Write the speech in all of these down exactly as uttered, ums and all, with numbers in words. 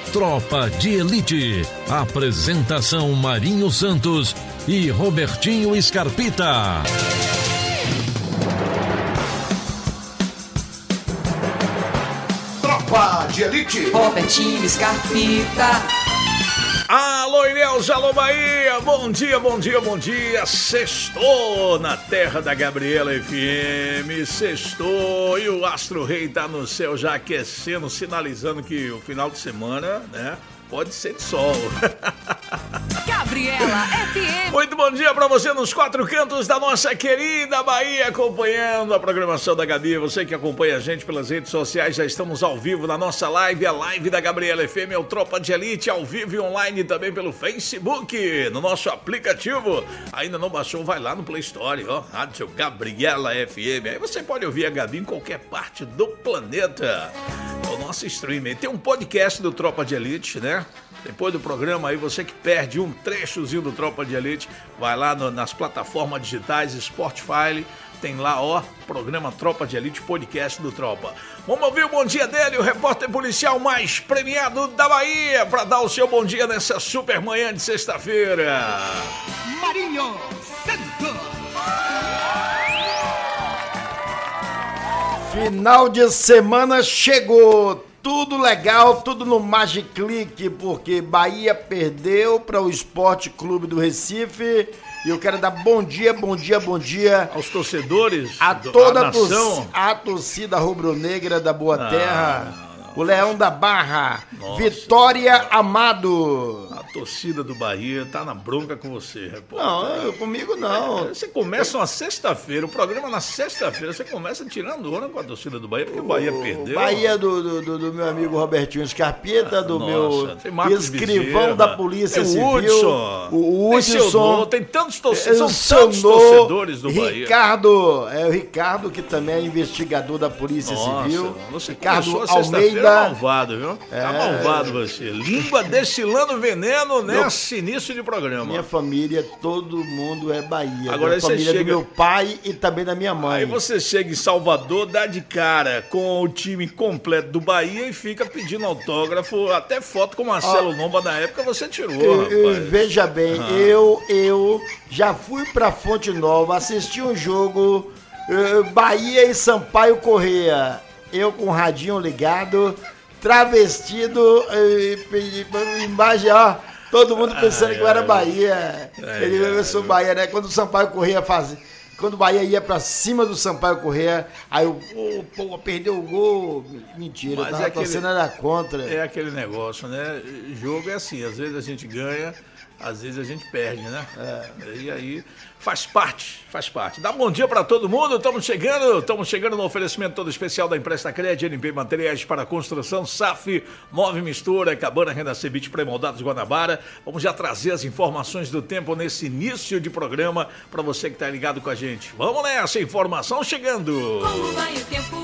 Tropa de Elite. Apresentação Marinho Santos e Robertinho Scarpita. Tropa de Elite. Robertinho Scarpita. Alô, Ilhéus, alô, Bahia, bom dia, bom dia, bom dia, sextou na terra da Gabriela F M, sextou e o Astro Rei tá no céu já aquecendo, sinalizando que o final de semana, né, pode ser de sol. Gabriela F M. Muito bom dia pra você nos quatro cantos da nossa querida Bahia, acompanhando a programação da Gabi. Você que acompanha a gente pelas redes sociais, já estamos ao vivo na nossa live, a live da Gabriela F M, é o Tropa de Elite, ao vivo e online também pelo Facebook, no nosso aplicativo. Ainda não baixou, vai lá no Play Store, ó, Rádio Gabriela F M. Aí você pode ouvir a Gabi em qualquer parte do planeta. O nosso streaming. Tem um podcast do Tropa de Elite, né? Depois do programa aí, você que perde um trechozinho do Tropa de Elite, vai lá no, nas plataformas digitais, Spotify, tem lá, ó, programa Tropa de Elite, podcast do Tropa. Vamos ouvir o bom dia dele, o repórter policial mais premiado da Bahia, para dar o seu bom dia nessa super manhã de sexta-feira. Marinho Santos. Final de semana chegou. Tudo legal, tudo no Magic Click, porque Bahia perdeu para o Esporte Clube do Recife. E eu quero dar bom dia, bom dia, bom dia aos torcedores, a do, toda a, nação. a torcida rubro-negra da Boa Não, Terra, não, não, o Leão da Barra, Nossa, Vitória cara. Amado. A torcida do Bahia tá na bronca com você, repórter. Não, eu, comigo não. Você começa uma sexta-feira, o programa na sexta-feira, você começa tirando onda com a torcida do Bahia, porque o Bahia perdeu. Bahia do, do, do meu amigo Robertinho Scarpita, do Nossa, tem meu Marcos escrivão Bezerra, da Polícia tem o Civil. Hudson, o tem seu Hudson. nome, tem tantos torcedores, são tantos Sonô, torcedores do Bahia. Ricardo, é o Ricardo, que também é investigador da Polícia Nossa, Civil. você Ricardo começou a sexta-feira Almeida. malvado, viu? É. Tá malvado você. Língua destilando veneno nesse início de programa. Minha família, todo mundo é Bahia. Agora da você família chega- do meu pai e também da minha mãe. Aí você chega em Salvador, dá de cara com o time completo do Bahia e fica pedindo autógrafo, até foto com o Marcelo Lomba na época você tirou, Eu- eu- rapaz. veja bem, Ah. eu, eu já fui pra Fonte Nova, assisti um jogo eh, Bahia e Sampaio Corrêa. Eu com o radinho ligado, travestido, eh, pedi- imagem, ó, todo mundo pensando Ai, que eu era ai. Bahia. Ai, Ele, ai, eu sou ai. Bahia, né? Quando o Sampaio Corrêa fazia. Quando o Bahia ia pra cima do Sampaio Corrêa, aí eu, oh, pô, perdeu o gol. Mentira, Mas eu tava é aquele- torcendo era contra. É aquele negócio, né? Jogo é assim, às vezes a gente ganha, às vezes a gente perde, né? É. E aí faz parte, faz parte. Dá bom dia pra todo mundo, estamos chegando, estamos chegando no oferecimento todo especial da Empresta Crédito, N P Materiais para Construção, S A F, Nove Mistura, Cabana, Renda Cebit, Pré-Moldados Guanabara. Vamos já trazer as informações do tempo nesse início de programa para você que tá ligado com a gente. Vamos nessa, informação chegando. Como vai o tempo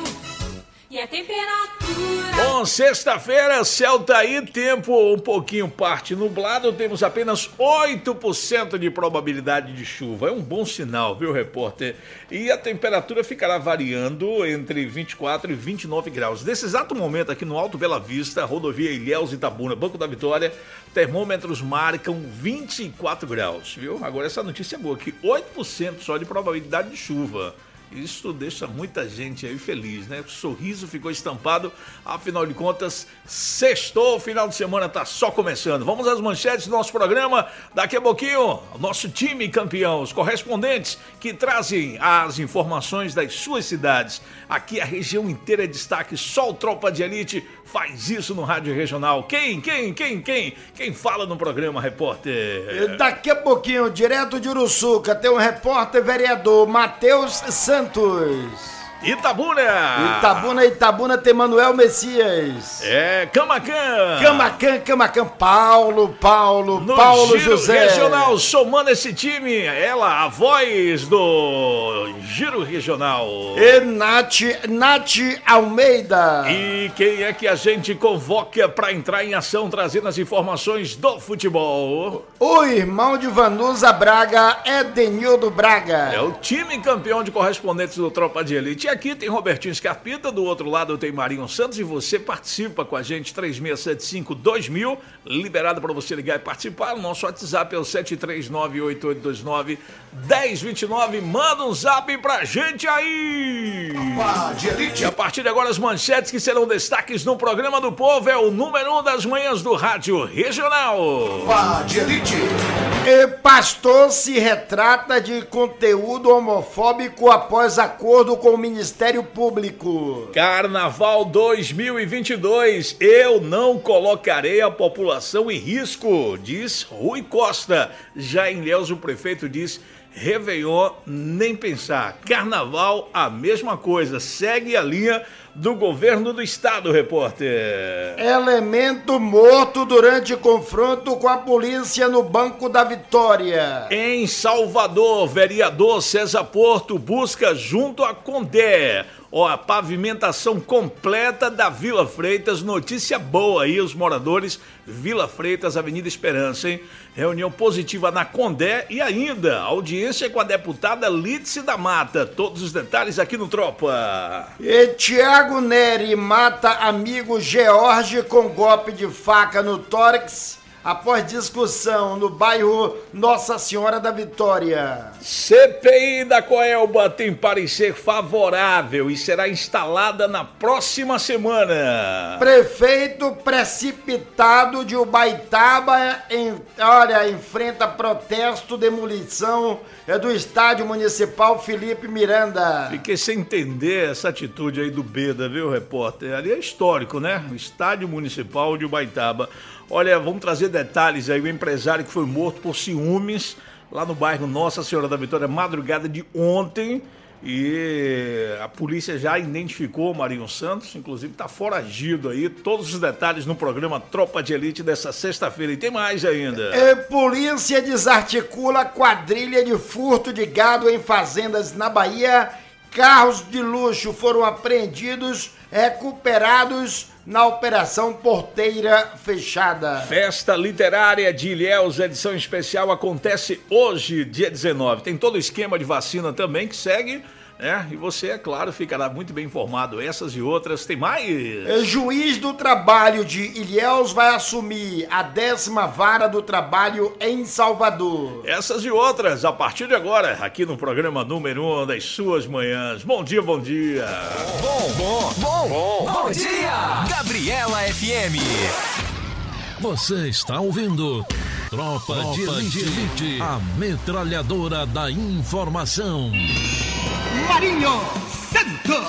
e a temperatura? Bom, sexta-feira, céu tá aí, tempo um pouquinho parte nublado, temos apenas oito por cento de probabilidade de chuva. É um bom sinal, viu, repórter? E a temperatura ficará variando entre vinte e quatro e vinte e nove graus. Nesse exato momento aqui no Alto Bela Vista, rodovia Ilhéus Itabuna, Banco da Vitória, termômetros marcam vinte e quatro graus, viu? Agora essa notícia é boa, que oito por cento só de probabilidade de chuva. Isso deixa muita gente aí feliz, né? O sorriso ficou estampado, afinal de contas, sextou, o final de semana tá só começando. Vamos às manchetes do nosso programa, daqui a pouquinho, o nosso time campeão, os correspondentes que trazem as informações das suas cidades. Aqui a região inteira é destaque, só o Tropa de Elite faz isso no Rádio Regional. Quem, quem, quem, quem? Quem fala no programa, repórter? Daqui a pouquinho, direto de Uruçuca, tem um repórter vereador, Matheus Santos. Itabuna! Itabuna, Itabuna tem Manuel Messias. É, Camacan! Camacan, Camacan, Paulo, Paulo, No Paulo Giro José. Regional, somando esse time, ela, a voz do Giro Regional. E Nath, Nath Almeida. E quem é que a gente convoca para entrar em ação, trazendo as informações do futebol? O irmão de Vanusa Braga, Edenildo Braga. É o time campeão de correspondentes do Tropa de Elite. Elite, aqui tem Robertinho Scarpita, do outro lado tem Marinho Santos e você participa com a gente, três seis sete cinco dois mil, liberado para você ligar e participar. O nosso WhatsApp é o sete três nove oito oito dois nove um zero dois nove, manda um zap pra gente aí! Tropa de Elite. E a partir de agora as manchetes que serão destaques no programa do povo é o número um das manhãs do Rádio Regional. Tropa de Elite. E pastor se retrata de conteúdo homofóbico após acordo com o Ministério Público. Carnaval dois mil e vinte e dois, eu não colocarei a população em risco, diz Rui Costa. Já em Ilhéus, o prefeito diz: Réveillon, nem pensar. Carnaval, a mesma coisa. Segue a linha do governo do estado, repórter. Elemento morto durante confronto com a polícia no Banco da Vitória. Em Salvador, vereador César Porto busca junto à Condé ó, a pavimentação completa da Vila Freitas. Notícia boa aí, os moradores. Vila Freitas, Avenida Esperança, hein? Reunião positiva na Condé e ainda audiência com a deputada Lídice da Mata. Todos os detalhes aqui no Tropa. E Tiago Neri mata amigo George com golpe de faca no tórax após discussão no bairro Nossa Senhora da Vitória. C P I da Coelba tem parecer favorável e será instalada na próxima semana. Prefeito precipitado de Ubaitaba em, olha, enfrenta protesto, demolição do estádio municipal Felipe Miranda. Fiquei sem entender essa atitude aí do Beda, viu, repórter? Ali é histórico, né? O estádio municipal de Ubaitaba. Olha, vamos trazer detalhes aí. O empresário que foi morto por ciúmes lá no bairro Nossa Senhora da Vitória, madrugada de ontem. E a polícia já identificou o Marinho Santos, inclusive está foragido aí. Todos os detalhes no programa Tropa de Elite dessa sexta-feira. E tem mais ainda. E polícia desarticula quadrilha de furto de gado em fazendas na Bahia. Carros de luxo foram apreendidos, recuperados na Operação Porteira Fechada. Festa Literária de Ilhéus, edição especial, acontece hoje, dia dezenove. Tem todo o esquema de vacina também que segue, né? E você, é claro, ficará muito bem informado. Essas e outras, tem mais. Juiz do Trabalho de Ilhéus vai assumir a décima vara do trabalho em Salvador. Essas e outras, a partir de agora, aqui no programa número um das suas manhãs. Bom dia, bom dia. Bom, bom, bom, bom, bom dia. Gabriela F M. Você está ouvindo Tropa, Tropa de, Elite, de Elite, a metralhadora da informação. Marinho Santos.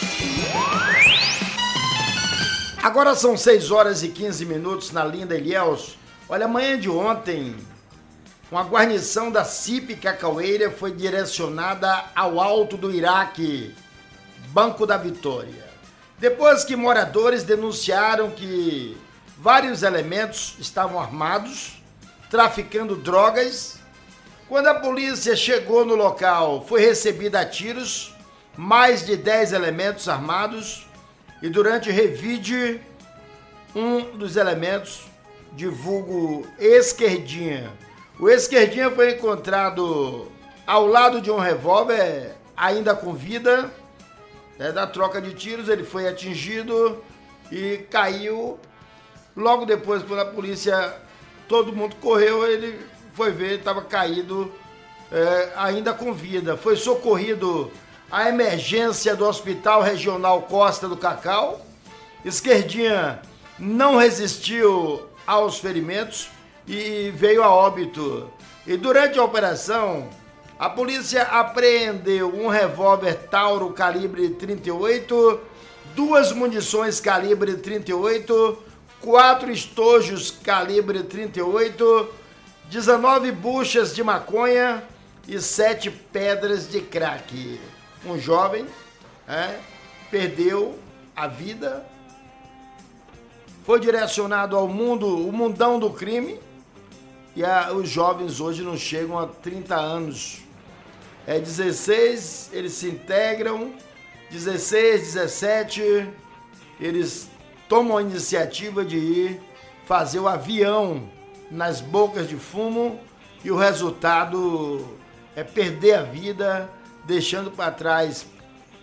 Agora são seis horas e quinze minutos na linda Ilhéus. Olha, amanhã de ontem, uma guarnição da C I P Cacaueira foi direcionada ao Alto do Iraque, Banco da Vitória. Depois que moradores denunciaram que vários elementos estavam armados, traficando drogas, quando a polícia chegou no local, foi recebida a tiros, mais de dez elementos armados, e durante revide, um dos elementos, de vulgo Esquerdinha. O Esquerdinha foi encontrado ao lado de um revólver, ainda com vida. É, da troca de tiros, ele foi atingido e caiu. Logo depois, quando a polícia, todo mundo correu, ele foi ver, ele estava caído, é, ainda com vida. Foi socorrido à emergência do Hospital Regional Costa do Cacau. Esquerdinha não resistiu aos ferimentos e veio a óbito. E durante a operação, a polícia apreendeu um revólver Tauro calibre trinta e oito, duas munições calibre trinta e oito, quatro estojos calibre trinta e oito, dezenove buchas de maconha e sete pedras de crack. Um jovem é, perdeu a vida, foi direcionado ao mundo, o mundão do crime, e a, os jovens hoje não chegam a trinta anos. É dezesseis, eles se integram, dezesseis, dezessete, eles tomam a iniciativa de ir fazer o avião nas bocas de fumo e o resultado é perder a vida, deixando para trás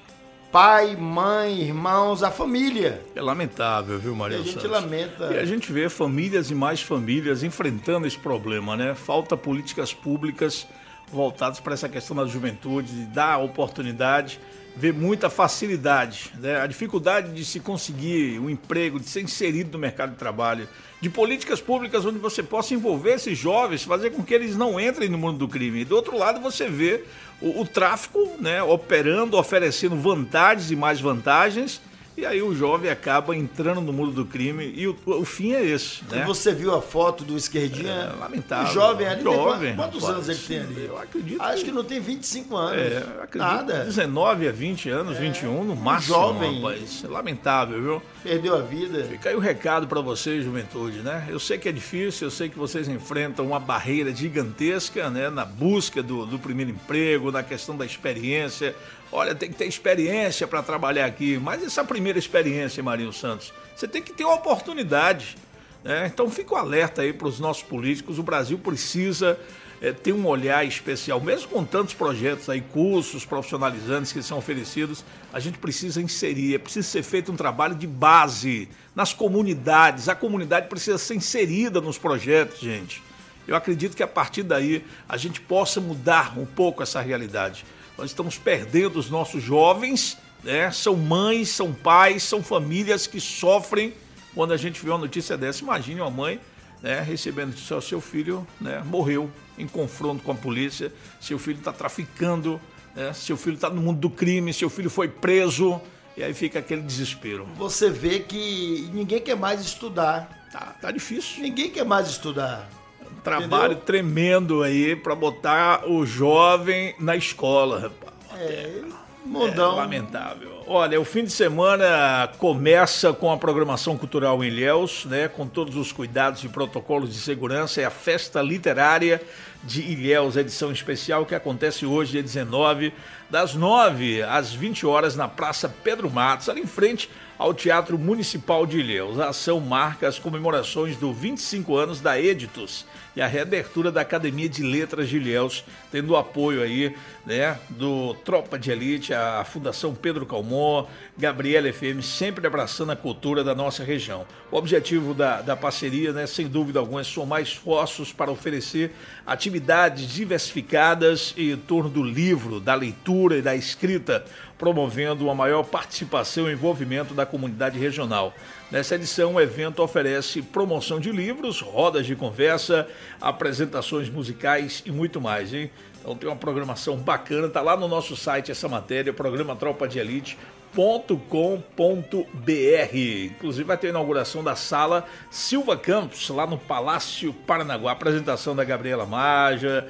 pai, mãe, irmãos, a família. É lamentável, viu, Maria E a gente Santos? lamenta. E a gente vê famílias e mais famílias enfrentando esse problema, né? Falta políticas públicas voltadas para essa questão da juventude, de dar oportunidade, vê muita facilidade, né? A dificuldade de se conseguir um emprego, de ser inserido no mercado de trabalho, de políticas públicas onde você possa envolver esses jovens, fazer com que eles não entrem no mundo do crime. E do outro lado você vê o, o tráfico, né, operando, oferecendo vantagens e mais vantagens, e aí o jovem acaba entrando no mundo do crime e o, o fim é esse, né? E você viu a foto do esquerdinha? É, lamentável. O jovem ali, jovem, tem quantos rapaz, anos ele tem ali? Eu acredito. Acho que não tem vinte e cinco anos. É, eu acredito. Nada. dezenove a vinte anos, é, vinte e um no máximo, jovem. rapaz. Lamentável, viu? Perdeu a vida. Fica aí o recado para vocês, juventude, né? Eu sei que é difícil, eu sei que vocês enfrentam uma barreira gigantesca, né? Na busca do, do primeiro emprego, na questão da experiência. Olha, tem que ter experiência para trabalhar aqui, mas essa primeira experiência, Marinho Santos, você tem que ter uma oportunidade, né? Então fica o alerta aí para os nossos políticos, o Brasil precisa é, ter um olhar especial, mesmo com tantos projetos aí, cursos profissionalizantes que são oferecidos, a gente precisa inserir, é preciso ser feito um trabalho de base nas comunidades, a comunidade precisa ser inserida nos projetos, gente. Eu acredito que a partir daí a gente possa mudar um pouco essa realidade. Nós estamos perdendo os nossos jovens, né? São mães, são pais, são famílias que sofrem quando a gente vê uma notícia dessa. Imagine uma mãe, né, recebendo que o seu filho, né, morreu em confronto com a polícia, seu filho está traficando, né, seu filho está no mundo do crime, seu filho foi preso, e aí fica aquele desespero. Você vê que ninguém quer mais estudar. Tá, tá difícil. Ninguém quer mais estudar. Trabalho Entendeu? tremendo aí para botar o jovem na escola, rapaz. É, mundão. É lamentável. Olha, o fim de semana começa com a programação cultural em Ilhéus, né, com todos os cuidados e protocolos de segurança. É a Festa Literária de Ilhéus, edição especial que acontece hoje, dia dezenove, das nove às vinte horas, na Praça Pedro Matos, ali em frente ao Teatro Municipal de Ilhéus. A ação marca as comemorações do vinte e cinco anos da Editus e a reabertura da Academia de Letras de Ilhéus, tendo o apoio aí, né, do Tropa de Elite, a Fundação Pedro Calmon, Gabriela F M, sempre abraçando a cultura da nossa região. O objetivo da, da parceria, né, sem dúvida alguma, é somar esforços para oferecer atividades diversificadas em torno do livro, da leitura e da escrita, promovendo uma maior participação e envolvimento da comunidade regional. Nessa edição, o evento oferece promoção de livros, rodas de conversa, apresentações musicais e muito mais, hein? Então tem uma programação bacana, tá lá no nosso site essa matéria, programa tropa de elite ponto com ponto b r. Inclusive vai ter a inauguração da sala Silva Campos, lá no Palácio Paranaguá. Apresentação da Gabriela Maja,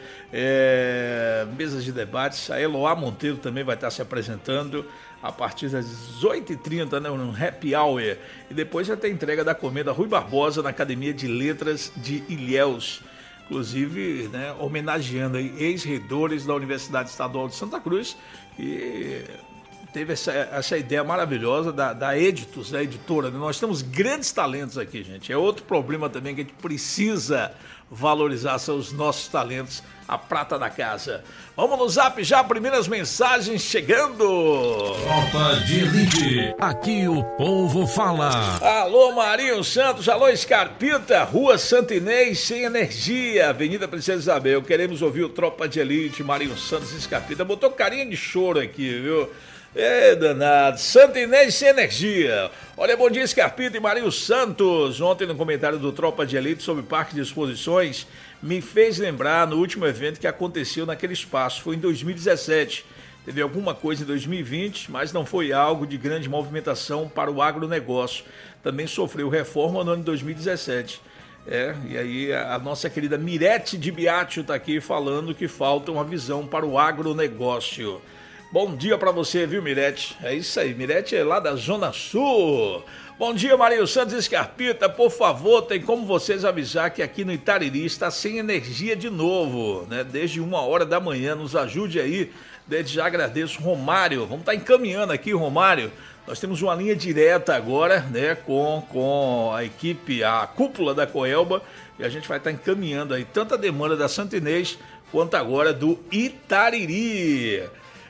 é, mesas de debates. A Eloá Monteiro também vai estar se apresentando a partir das dezoito e trinta, né, no Happy Hour. E depois vai ter a entrega da comenda Rui Barbosa na Academia de Letras de Ilhéus. Inclusive, né, homenageando aí ex-reitores da Universidade Estadual de Santa Cruz, que teve essa, essa ideia maravilhosa da, da Editus, da editora. Nós temos grandes talentos aqui, gente. É outro problema também que a gente precisa valorizar, são os nossos talentos, a prata da casa. Vamos no Zap já, primeiras mensagens chegando. Tropa de Elite, aqui o povo fala. Alô, Marinho Santos, alô, Scarpita, Rua Santa Inês, sem energia, Avenida Princesa Isabel. Queremos ouvir o Tropa de Elite, Marinho Santos e Scarpita. Botou carinha de choro aqui, viu? É danado, Santa Inês sem energia. Olha, bom dia, Scarpita e Marinho Santos. Ontem no comentário do Tropa de Elite sobre o Parque de Exposições, me fez lembrar no último evento que aconteceu naquele espaço, foi em dois mil e dezessete. Teve alguma coisa em dois mil e vinte, mas não foi algo de grande movimentação para o agronegócio. Também sofreu reforma no ano de dois mil e dezessete. É, e aí a, a nossa querida Mirete de Biátio está aqui falando que falta uma visão para o agronegócio. Bom dia para você, viu, Mirete? É isso aí, Mirete é lá da Zona Sul. Bom dia, Marinho Santos e Scarpita. Por favor, tem como vocês avisar que aqui no Itariri está sem energia de novo, né? Desde uma hora da manhã, nos ajude aí. Desde já agradeço, Romário. Vamos estar encaminhando aqui, Romário. Nós temos uma linha direta agora, né, com, com a equipe, a cúpula da Coelba, e a gente vai estar encaminhando aí tanto a demanda da Santa Inês quanto agora do Itariri.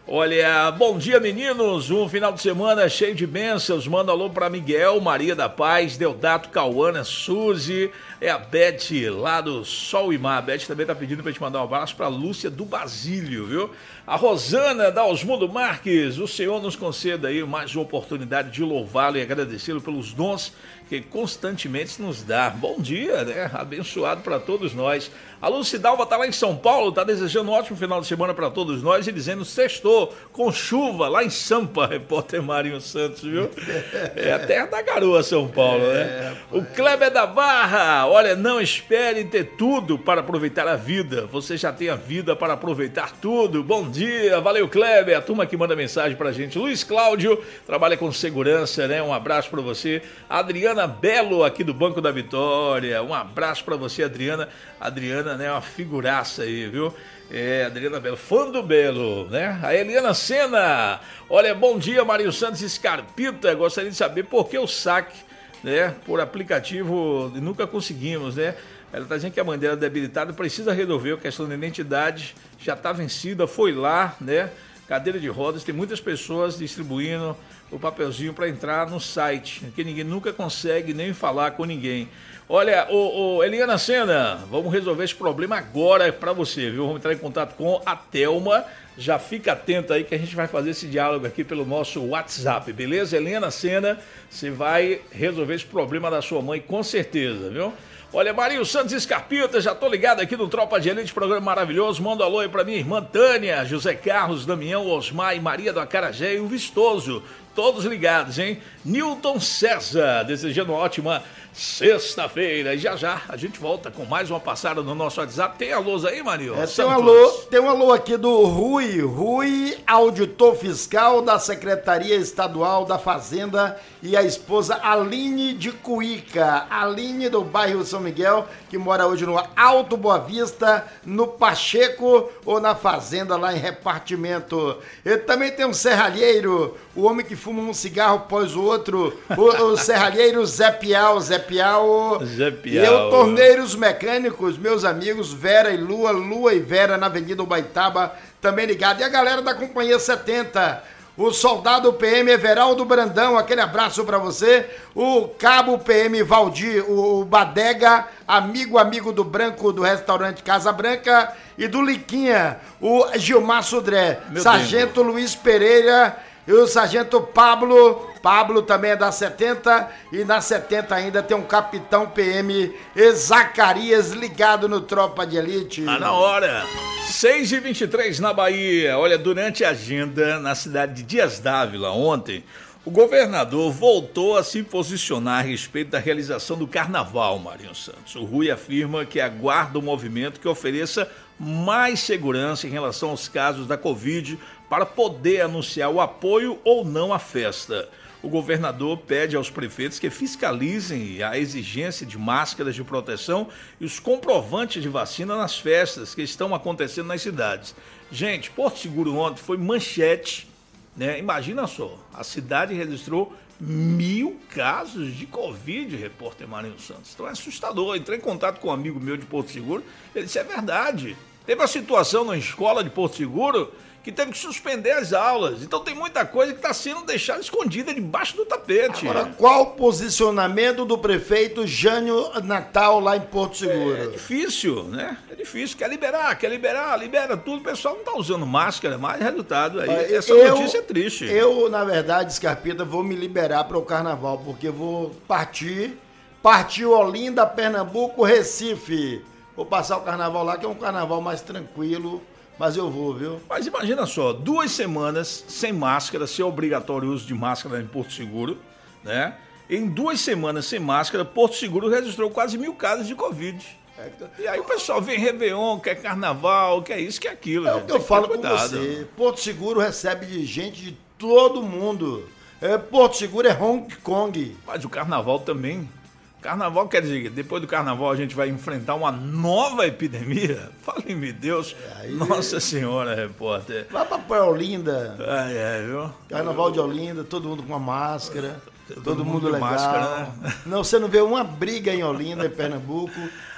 Olha, bom dia meninos, um final de semana cheio de bênçãos, manda alô pra Miguel, Maria da Paz, Deodato, Cauana, Suzy, é a Beth lá do Sol e Mar, a Beth também tá pedindo pra gente mandar um abraço pra Lúcia do Basílio, viu? A Rosana da Osmundo Marques, o Senhor nos conceda aí mais uma oportunidade de louvá-lo e agradecê-lo pelos dons que constantemente nos dá. Bom dia, né? Abençoado para todos nós. A Lucidalva tá lá em São Paulo, tá desejando um ótimo final de semana para todos nós e dizendo sextou com chuva lá em Sampa, repórter Marinho Santos, viu? É a terra da garoa, São Paulo, né? O Kleber da Barra, olha, não espere ter tudo para aproveitar a vida. Você já tem a vida para aproveitar tudo. Bom dia, valeu Kleber, a turma que manda mensagem pra gente. Luiz Cláudio, trabalha com segurança, né? Um abraço para você. Adriana Belo, aqui do Banco da Vitória, um abraço para você, Adriana. Adriana, né, uma figuraça aí, viu? É, Adriana Belo, fã do Belo, né? A Eliana Sena, olha, bom dia, Mário Santos Escarpita, gostaria de saber por que o saque, né, por aplicativo, nunca conseguimos, né? Ela está dizendo que a mãe dela é debilitada, precisa resolver a questão da identidade, já está vencida, foi lá, né? Cadeira de rodas, tem muitas pessoas distribuindo o papelzinho para entrar no site, que ninguém nunca consegue nem falar com ninguém. Olha, ô, ô, Eliana Sena, vamos resolver esse problema agora para você, viu? Vamos entrar em contato com a Thelma, já fica atento aí que a gente vai fazer esse diálogo aqui pelo nosso WhatsApp, beleza? Eliana Sena, você vai resolver esse problema da sua mãe com certeza, viu? Olha, Marinho Santos Escarpita, já tô ligado aqui no Tropa de Elite, programa maravilhoso. Manda um alô aí pra minha irmã Tânia, José Carlos, Damião, Osmar e Maria do Acarajé e o Vistoso. Todos ligados, hein? Newton César, desejando uma ótima sexta-feira. E já já a gente volta com mais uma passada no nosso WhatsApp. Tem alôs aí, Marinho? É, tem um alô, tem um alô aqui do Rui, Rui, auditor fiscal da Secretaria Estadual da Fazenda e a esposa Aline de Cuíca. Aline do bairro São Miguel, que mora hoje no Alto Boa Vista, no Pacheco ou na Fazenda lá em Repartimento. E também tem um serralheiro, o homem que fuma um cigarro após o outro, o, o serralheiro Zé Piau, Zé Piau. Zé Piau. E eu, Torneiros Mecânicos, meus amigos Vera e Lua, Lua e Vera na Avenida Ubaitaba, também ligado. E a galera da Companhia setenta, o soldado P M Everaldo Brandão, aquele abraço pra você. O cabo P M Valdir, o Badega, amigo, amigo do Branco, do restaurante Casa Branca. E do Liquinha, o Gilmar Sudré. Meu Sargento Deus. Luiz Pereira e o Sargento Pablo. Pablo também é da setenta. E na setenta ainda tem um Capitão P M Zacarias ligado no Tropa de Elite. Tá na hora. seis e vinte e três na Bahia. Olha, durante a agenda na cidade de Dias Dávila ontem, o governador voltou a se posicionar a respeito da realização do carnaval, Marinho Santos. O Rui afirma que aguarda um movimento que ofereça mais segurança em relação aos casos da Covid para poder anunciar o apoio ou não à festa. O governador pede aos prefeitos que fiscalizem a exigência de máscaras de proteção e os comprovantes de vacina nas festas que estão acontecendo nas cidades. Gente, Porto Seguro ontem foi manchete, né? Imagina só, a cidade registrou mil casos de Covid, repórter Marinho Santos. Então é assustador. Eu entrei em contato com um amigo meu de Porto Seguro, ele disse, é verdade. Teve uma situação na escola de Porto Seguro que teve que suspender as aulas. Então tem muita coisa que está sendo deixada escondida debaixo do tapete. Agora, qual o posicionamento do prefeito Jânio Natal lá em Porto Seguro? É, é difícil, né? É difícil. Quer liberar, quer liberar, libera tudo. O pessoal não está usando máscara, mas resultado aí. Essa eu, notícia é triste. Eu, na verdade, Scarpita, vou me liberar para o carnaval, porque vou partir, partir Olinda, Pernambuco, Recife. Vou passar o carnaval lá, que é um carnaval mais tranquilo. Mas eu vou, viu? Mas imagina só, duas semanas sem máscara, sem obrigatório uso de máscara em Porto Seguro, né? Em duas semanas sem máscara, Porto Seguro registrou quase mil casos de Covid. E aí o pessoal vem Réveillon, quer carnaval, quer isso, quer aquilo. É o que eu falo com você. Porto Seguro recebe de gente de todo mundo. É, Porto Seguro é Hong Kong. Mas o carnaval também. Carnaval quer dizer, depois do carnaval a gente vai enfrentar uma nova epidemia? Fale-me Deus, aí, Nossa Senhora, repórter. Vai pra Olinda. Ah, é, viu? Carnaval de Olinda, todo mundo com uma máscara, todo, todo mundo, mundo legal. Máscara, né? Não, você não vê uma briga em Olinda, em Pernambuco.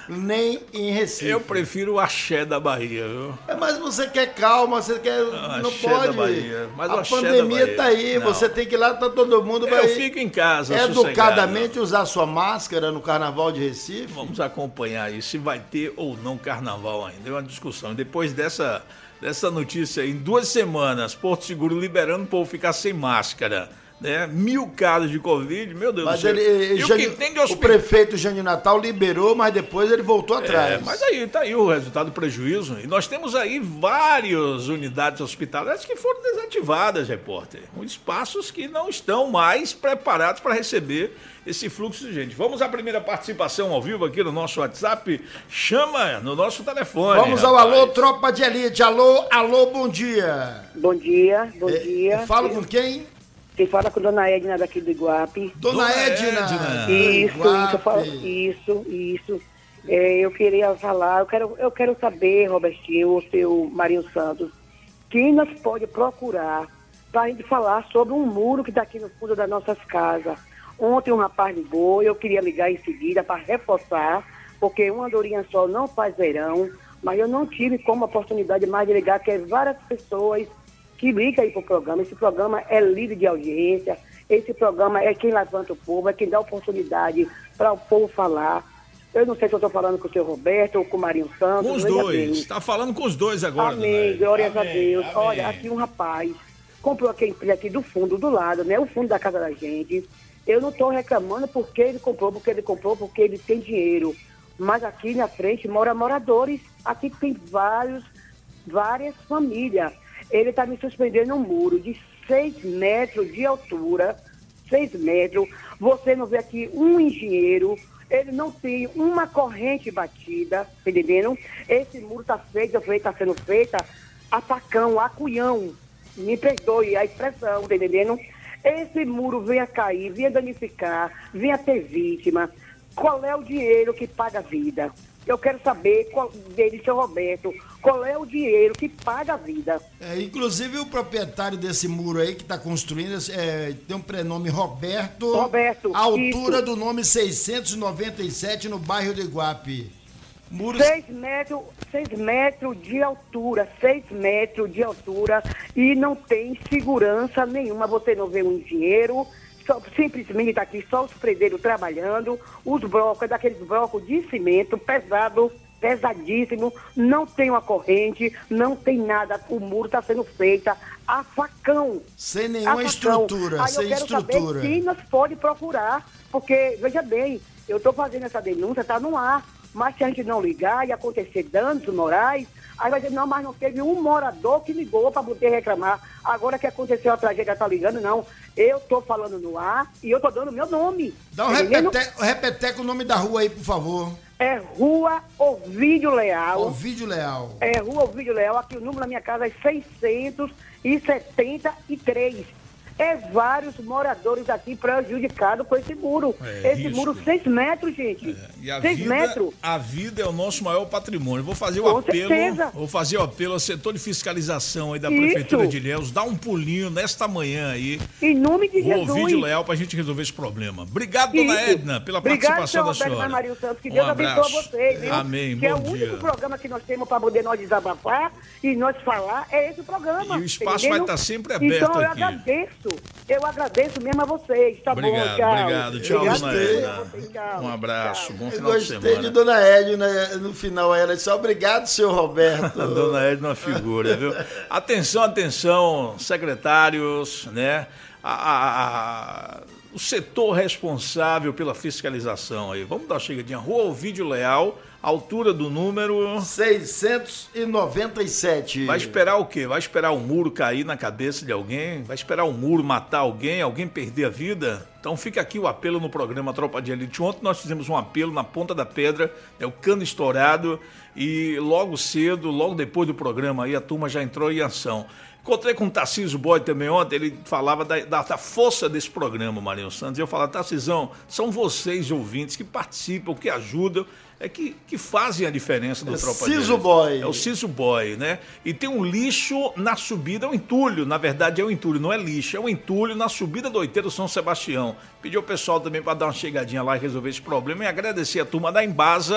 nem em Recife. Eu prefiro o axé da Bahia, viu? É, mas você quer calma, você quer... Ah, não axé pode. da Bahia. Mas o a axé pandemia da Bahia. tá aí, Não. você tem que ir lá, tá todo mundo... Vai Eu fico em casa, educadamente usar sua máscara no Carnaval de Recife. Vamos acompanhar aí se vai ter ou não carnaval ainda. É uma discussão. Depois dessa, dessa notícia, em duas semanas, Porto Seguro liberando o povo ficar sem máscara, né? Mil casos de Covid, meu Deus Mas do céu. ele, E o Jânio, que tem de o hospital? prefeito Jânio Natal liberou, mas depois ele voltou atrás. É, mas aí tá aí o resultado do prejuízo. E nós temos aí várias unidades hospitalares que foram desativadas, repórter. Espaços que não estão mais preparados para receber esse fluxo de gente. Vamos à primeira participação ao vivo aqui no nosso WhatsApp. Chama no nosso telefone. Vamos ao rapaz. alô, tropa de elite. Alô, alô, bom dia. Bom dia, bom É, dia. Falo com quem? Quem fala com Dona Edna daqui do Iguape. Dona, Dona Edna. Edna. Isso, Iguape. isso, eu falo- isso, isso. É, eu queria falar, eu quero, eu quero saber, Robertinho, o seu Marinho Santos, quem nós pode procurar para a gente falar sobre um muro que está aqui no fundo das nossas casas. Ontem um rapaz ligou, eu queria ligar em seguida para reforçar, porque uma andorinha só não faz verão, mas eu não tive como oportunidade mais de ligar, que é várias pessoas que ligam aí para o programa. Esse programa é livre de audiência, esse programa é quem levanta o povo, é quem dá oportunidade para o povo falar. Eu não sei se eu estou falando com o senhor Roberto ou com o Marinho Santos. Com os veja dois. bem. Está falando com os dois agora. Amém, Dona Edna. glórias a Amém, Deus. amém. Olha, aqui um rapaz comprou aquele empresa aqui do fundo, do lado, né? O fundo da casa da gente. Eu não estou reclamando porque ele comprou, porque ele comprou, porque ele tem dinheiro. Mas aqui na frente mora moradores. Aqui tem vários, várias famílias. Ele está me suspendendo um muro de seis metros de altura. Seis metros. Você não vê aqui um engenheiro. Ele não tem uma corrente batida, tá entendendo? Esse muro está feito, está sendo feita a facão, a cunhão. Me perdoe a expressão, tá entendendo? Esse muro vem a cair, vem a danificar, vem a ter vítima. Qual é o dinheiro que paga a vida? Eu quero saber qual, dele, seu Roberto, qual é o dinheiro que paga a vida? É, inclusive o proprietário desse muro aí que está construindo é, tem um prenome Roberto. Roberto, A altura isso. do nome seiscentos e noventa e sete no bairro do Iguape. Muros... Seis metros, seis metros de altura, seis metros de altura e não tem segurança nenhuma. Você não vê um engenheiro, só, simplesmente está aqui só os predeiros trabalhando, os blocos, daqueles blocos de cimento pesado, pesadíssimo, não tem uma corrente, não tem nada, o muro está sendo feito a facão. Sem a nenhuma facão. estrutura, Aí sem eu quero estrutura. saber quem nós pode procurar, porque, veja bem, eu estou fazendo essa denúncia, está no ar. Mas se a gente não ligar e acontecer danos morais, aí vai dizer, não, mas não teve um morador que ligou para poder reclamar. Agora que aconteceu a tragédia, tá ligando, não. Eu tô falando no ar e eu tô dando meu nome. Dá um Tá entendendo? repete, repeteco o nome da rua aí, por favor. É Rua Ovídio Leal. Ovídio Leal. É Rua Ovídio Leal, aqui o número da minha casa é seiscentos e setenta e três. É vários moradores aqui prejudicados com esse muro. É, esse risco. muro, seis metros, gente. É, e a seis vida, metros. a vida é o nosso maior patrimônio. Vou fazer o Com apelo, certeza. vou fazer o apelo ao setor de fiscalização aí da Isso. Prefeitura de Ilhéus, dá um pulinho nesta manhã aí. Em nome de Rua Jesus. Ovídio Leal pra gente resolver esse problema. Obrigado, dona Isso. Edna, pela Obrigado, participação da senhor Roberto senhora. Marinho Santos. Que Um Deus abençoe abraço. vocês, viu? Amém, Que é bom o dia. único programa que nós temos para poder nós desabafar e nós falar, é esse o programa. E o espaço entendeu? vai estar sempre aberto Então eu aqui. agradeço, eu agradeço mesmo a vocês, tá Obrigado, bom? Tchau. obrigado. Tchau, Obrigado dona mesmo Edna. a vocês, tchau. Um abraço, Tchau. bom Eu final de gostei semana. de Dona Edna no final. Ela disse, obrigado, senhor Roberto. A dona Edna é uma figura, viu? Atenção, atenção, secretários, né? A, a- a- o setor responsável pela fiscalização aí. Vamos dar uma chegadinha. Rua Ovídio Leal, altura do número... seiscentos e noventa e sete. Vai esperar o quê? Vai esperar o muro cair na cabeça de alguém? Vai esperar o muro matar alguém? Alguém perder a vida? Então fica aqui o apelo no programa Tropa de Elite. Ontem nós fizemos um apelo na Ponta da Pedra, né, o cano estourado, e logo cedo, logo depois do programa aí, a turma já entrou em ação. Encontrei com o Tarcísio Boy também ontem, ele falava da, da, da força desse programa, Marinho Santos. E eu falava, Tarcísio, são vocês ouvintes que participam, que ajudam, é que, que fazem a diferença do É Tropa de Ciso Elite. Boy. É o Ciso Boy, né? E tem um lixo na subida, é um entulho, na verdade é um entulho, não é lixo, é um entulho na subida do Oiteiro São Sebastião. Pediu ao pessoal também para dar uma chegadinha lá e resolver esse problema e agradecer a turma da Embasa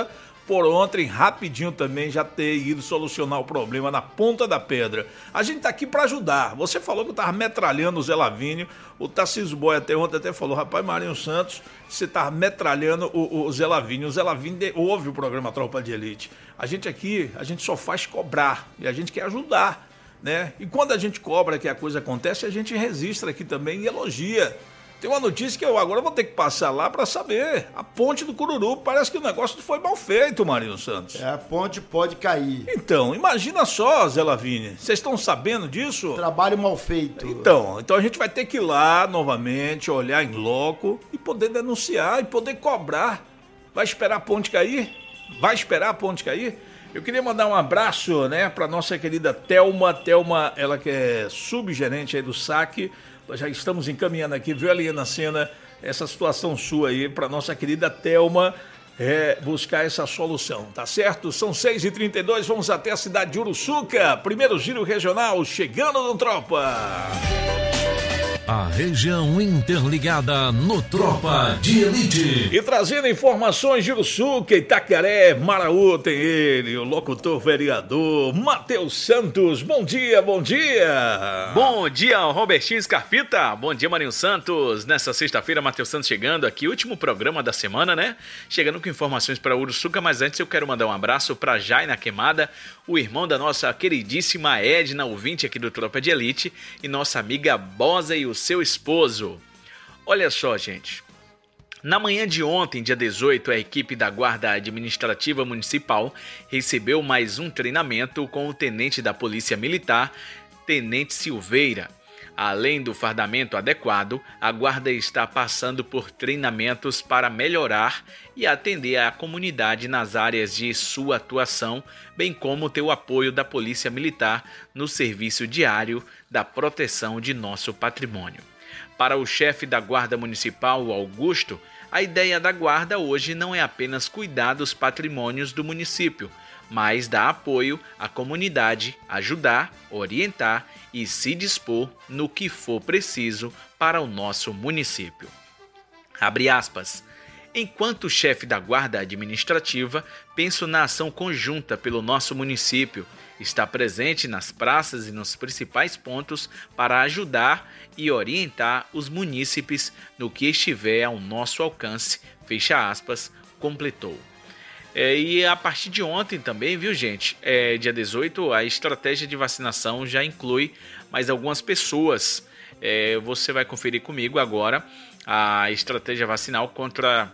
por ontem, rapidinho também, já ter ido solucionar o problema na ponta da pedra. A gente tá aqui para ajudar. Você falou que eu tava metralhando o Zé Lavínia, o Tarcísio Boy até ontem até falou, rapaz, Marinho Santos, você tava metralhando o, o Zé Lavínia. O Zé Lavínia ouve o programa Tropa de Elite. A gente aqui, a gente só faz cobrar e a gente quer ajudar, né? E quando a gente cobra que a coisa acontece, a gente registra aqui também e elogia. Tem uma notícia que eu agora vou ter que passar lá para saber. A ponte do Cururu, parece que o negócio foi mal feito, Marinho Santos. É, a ponte pode cair. Então, imagina só, Zé Lavínia. Vocês estão sabendo disso? Trabalho mal feito. Então, então a gente vai ter que ir lá novamente, olhar em loco e poder denunciar e poder cobrar. Vai esperar a ponte cair? Vai esperar a ponte cair? Eu queria mandar um abraço, né, para nossa querida Thelma. Thelma, ela que é subgerente aí do S A C. Nós já estamos encaminhando aqui, viu, Eliana Sena, essa situação sua aí, para nossa querida Thelma é, buscar essa solução, tá certo? São seis e trinta e dois, vamos até a cidade de Uruçuca, primeiro giro regional, chegando no Tropa. A região interligada no Tropa de Elite. E trazendo informações de Uruçuca, Itacaré, Maraú, tem ele, o locutor vereador Matheus Santos. Bom dia, bom dia. Bom dia, Robertinho Scarpita. Bom dia, Marinho Santos. Nessa sexta-feira, Matheus Santos chegando aqui, último programa da semana, né? Chegando com informações para Uruçuca, mas antes eu quero mandar um abraço para Jaina Queimada, o irmão da nossa queridíssima Edna, ouvinte aqui do Tropa de Elite, e nossa amiga Bosa e o seu esposo. Olha só, gente. Na manhã de ontem, dia dezoito, a equipe da Guarda Administrativa Municipal recebeu mais um treinamento com o tenente da Polícia Militar, Tenente Silveira. Além do fardamento adequado, a Guarda está passando por treinamentos para melhorar e atender a comunidade nas áreas de sua atuação, bem como ter o apoio da Polícia Militar no serviço diário da proteção de nosso patrimônio. Para o chefe da Guarda Municipal, Augusto, a ideia da Guarda hoje não é apenas cuidar dos patrimônios do município, mas dar apoio à comunidade, ajudar, orientar e se dispor no que for preciso para o nosso município. Abre aspas. Enquanto chefe da Guarda Administrativa, penso na ação conjunta pelo nosso município, está presente nas praças e nos principais pontos para ajudar e orientar os munícipes no que estiver ao nosso alcance, fecha aspas, completou. É, e a partir de ontem também, viu, gente, é, dia dezoito, a estratégia de vacinação já inclui mais algumas pessoas. É, você vai conferir comigo agora a estratégia vacinal contra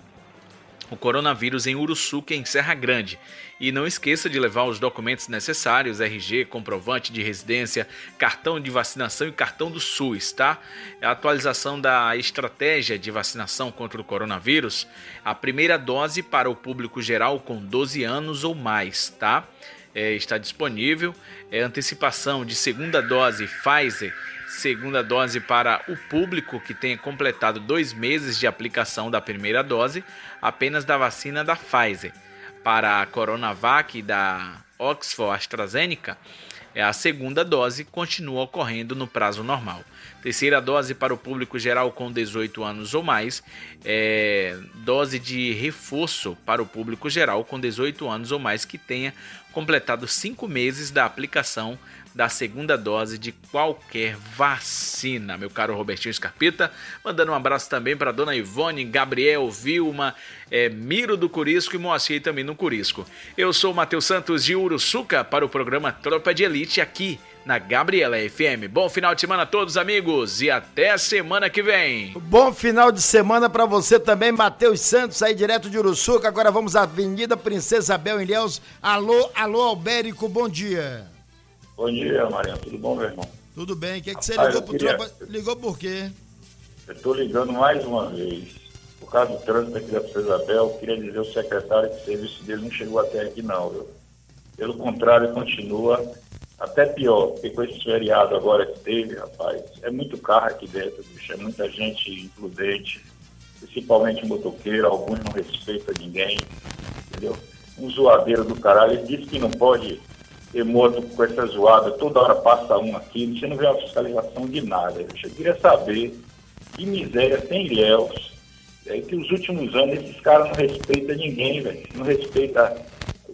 o coronavírus em Uruçuca e em Serra Grande. E não esqueça de levar os documentos necessários, R G, comprovante de residência, cartão de vacinação e cartão do SUS, tá? A atualização da estratégia de vacinação contra o coronavírus, a primeira dose para o público geral com doze anos ou mais, tá? É, está disponível. É, antecipação de segunda dose Pfizer, segunda dose para o público que tenha completado dois meses de aplicação da primeira dose, apenas da vacina da Pfizer. Para a Coronavac da Oxford AstraZeneca, a segunda dose continua ocorrendo no prazo normal. Terceira dose para o público geral com dezoito anos ou mais, é, dose de reforço para o público geral com dezoito anos ou mais que tenha completado cinco meses da aplicação da segunda dose de qualquer vacina. Meu caro Robertinho Scarpita, mandando um abraço também para dona Ivone, Gabriel, Vilma, é, Miro do Curisco e Moacir também no Curisco. Eu sou o Matheus Santos de Uruçuca para o programa Tropa de Elite aqui na Gabriela F M. Bom final de semana a todos, amigos, e até a semana que vem. Bom final de semana para você também, Matheus Santos, aí direto de Uruçuca. Agora vamos à Avenida Princesa Isabel em Ilhéus. Alô, alô, Albérico, bom dia. Bom dia, Mariano. Tudo bom, meu irmão? Tudo bem. O que, é que você Rapaz, ligou pro queria... Tropa? Ligou por quê? Eu estou ligando mais uma vez. Por causa do trânsito aqui da Princesa Isabel, eu queria dizer ao secretário que o serviço dele não chegou até aqui, não, viu? Pelo contrário, continua até pior, porque com esse feriado agora que teve, rapaz, é muito carro aqui dentro, bicho, é muita gente imprudente, principalmente motoqueiro, alguns não respeitam ninguém, entendeu? Um zoadeiro do caralho, ele disse que não pode ter moto com essa zoada, toda hora passa um aqui, você não vê uma fiscalização de nada. Eu queria saber que miséria tem Ilhéus, é que os últimos anos esses caras não respeitam ninguém, velho, não respeitam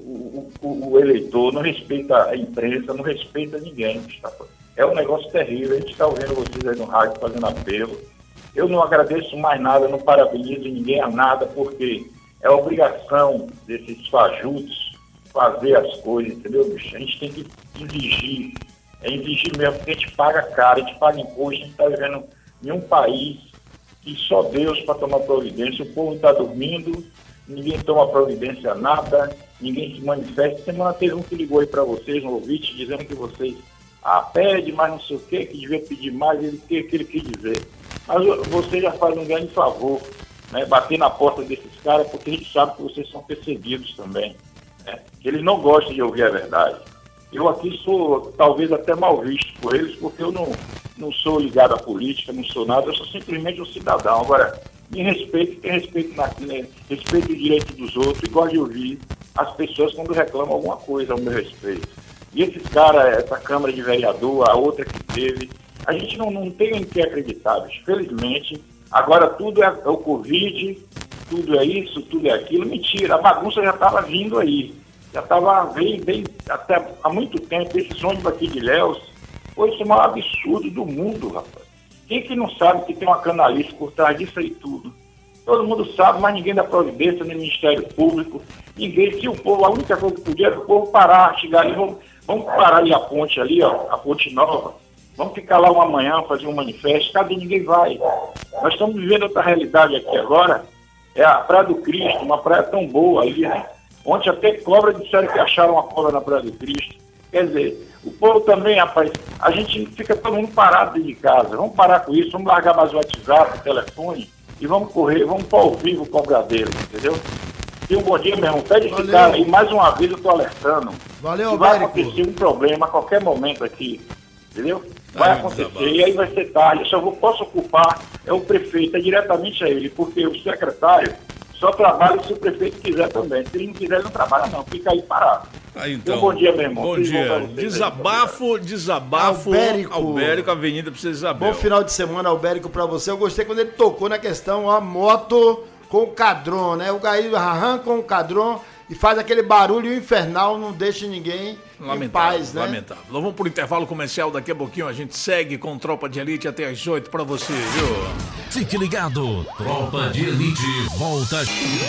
o, o, o eleitor, não respeita a imprensa, não respeita ninguém. É um negócio terrível. A gente está ouvindo vocês aí no rádio fazendo apelo. Eu não agradeço mais nada, não parabenizo ninguém a nada, porque é obrigação desses fajutos fazer as coisas, entendeu, bicho? A gente tem que exigir, é exigir mesmo, porque a gente paga caro, a gente paga imposto, a gente está vivendo em um país que só Deus para tomar providência. O povo está dormindo, ninguém toma providência a nada, ninguém se manifesta. Semana teve um que ligou aí para vocês, um ouvinte, dizendo que vocês, ah, pede, mas não sei o quê, que devia pedir mais, ele que ele quis dizer. Mas você já faz um grande favor, né, bater na porta desses caras, porque a gente sabe que vocês são perseguidos também, né, que eles não gostam de ouvir a verdade. Eu aqui sou talvez até mal visto por eles, porque eu não, não sou ligado à política, não sou nada, eu sou simplesmente um cidadão. Agora, me respeito, tem respeito, na, né, respeito o direito dos outros e gosto de ouvir as pessoas quando reclamam alguma coisa ao meu respeito. E esses caras, essa Câmara de Vereador, a outra que teve, a gente não, não tem em que acreditar, felizmente. Agora tudo é, é o Covid, tudo é isso, tudo é aquilo. Mentira, a bagunça já estava vindo aí. Já estava bem, bem, até há muito tempo, esse ônibus aqui de Léus, foi esse maior absurdo do mundo, rapaz. Quem que não sabe que tem uma canalice por trás disso aí tudo? Todo mundo sabe, mas ninguém dá providência, nem Ministério Público, ninguém. Se o povo, a única coisa que podia era o povo parar, chegar ali, vamos, vamos parar ali a ponte ali, ó, a ponte nova, vamos ficar lá uma manhã, fazer um manifesto, cadê? Ninguém vai. Nós estamos vivendo outra realidade aqui agora, é a Praia do Cristo, uma praia tão boa ali, né? Ontem até cobra disseram que acharam uma cobra na Praia do Cristo. Quer dizer, o povo também, rapaz, a gente fica todo mundo parado dentro de casa. Vamos parar com isso, vamos largar mais o WhatsApp, o telefone e vamos correr, vamos para ao vivo com o Bradeiro, entendeu? E um bom dia, meu irmão. Pede esse cara aí, mais uma vez eu tô alertando. Valeu, que vai acontecer um problema a qualquer momento aqui, entendeu? Vai acontecer, e aí vai ser tarde. Eu só vou, posso ocupar é o prefeito, é diretamente a ele, porque o secretário só trabalha se o prefeito quiser também. Se ele não quiser, ele não trabalha não, fica aí parado. Aí, então, um bom dia, meu irmão. Bom Tudo dia. Bom Desabafo, aí, desabafo. Albérico. Albérico, Avenida Princesa Isabel. Bom final de semana, Albérico, pra você. Eu gostei quando ele tocou na questão, a moto com o cadrão, né? O Gaído arranca com o cadrão e faz aquele barulho infernal, não deixa ninguém lamentável, em paz, né? Lamentável. Nós vamos pro intervalo comercial, daqui a pouquinho a gente segue com Tropa de Elite até às oito pra você, viu? Fique ligado, Tropa de Elite volta.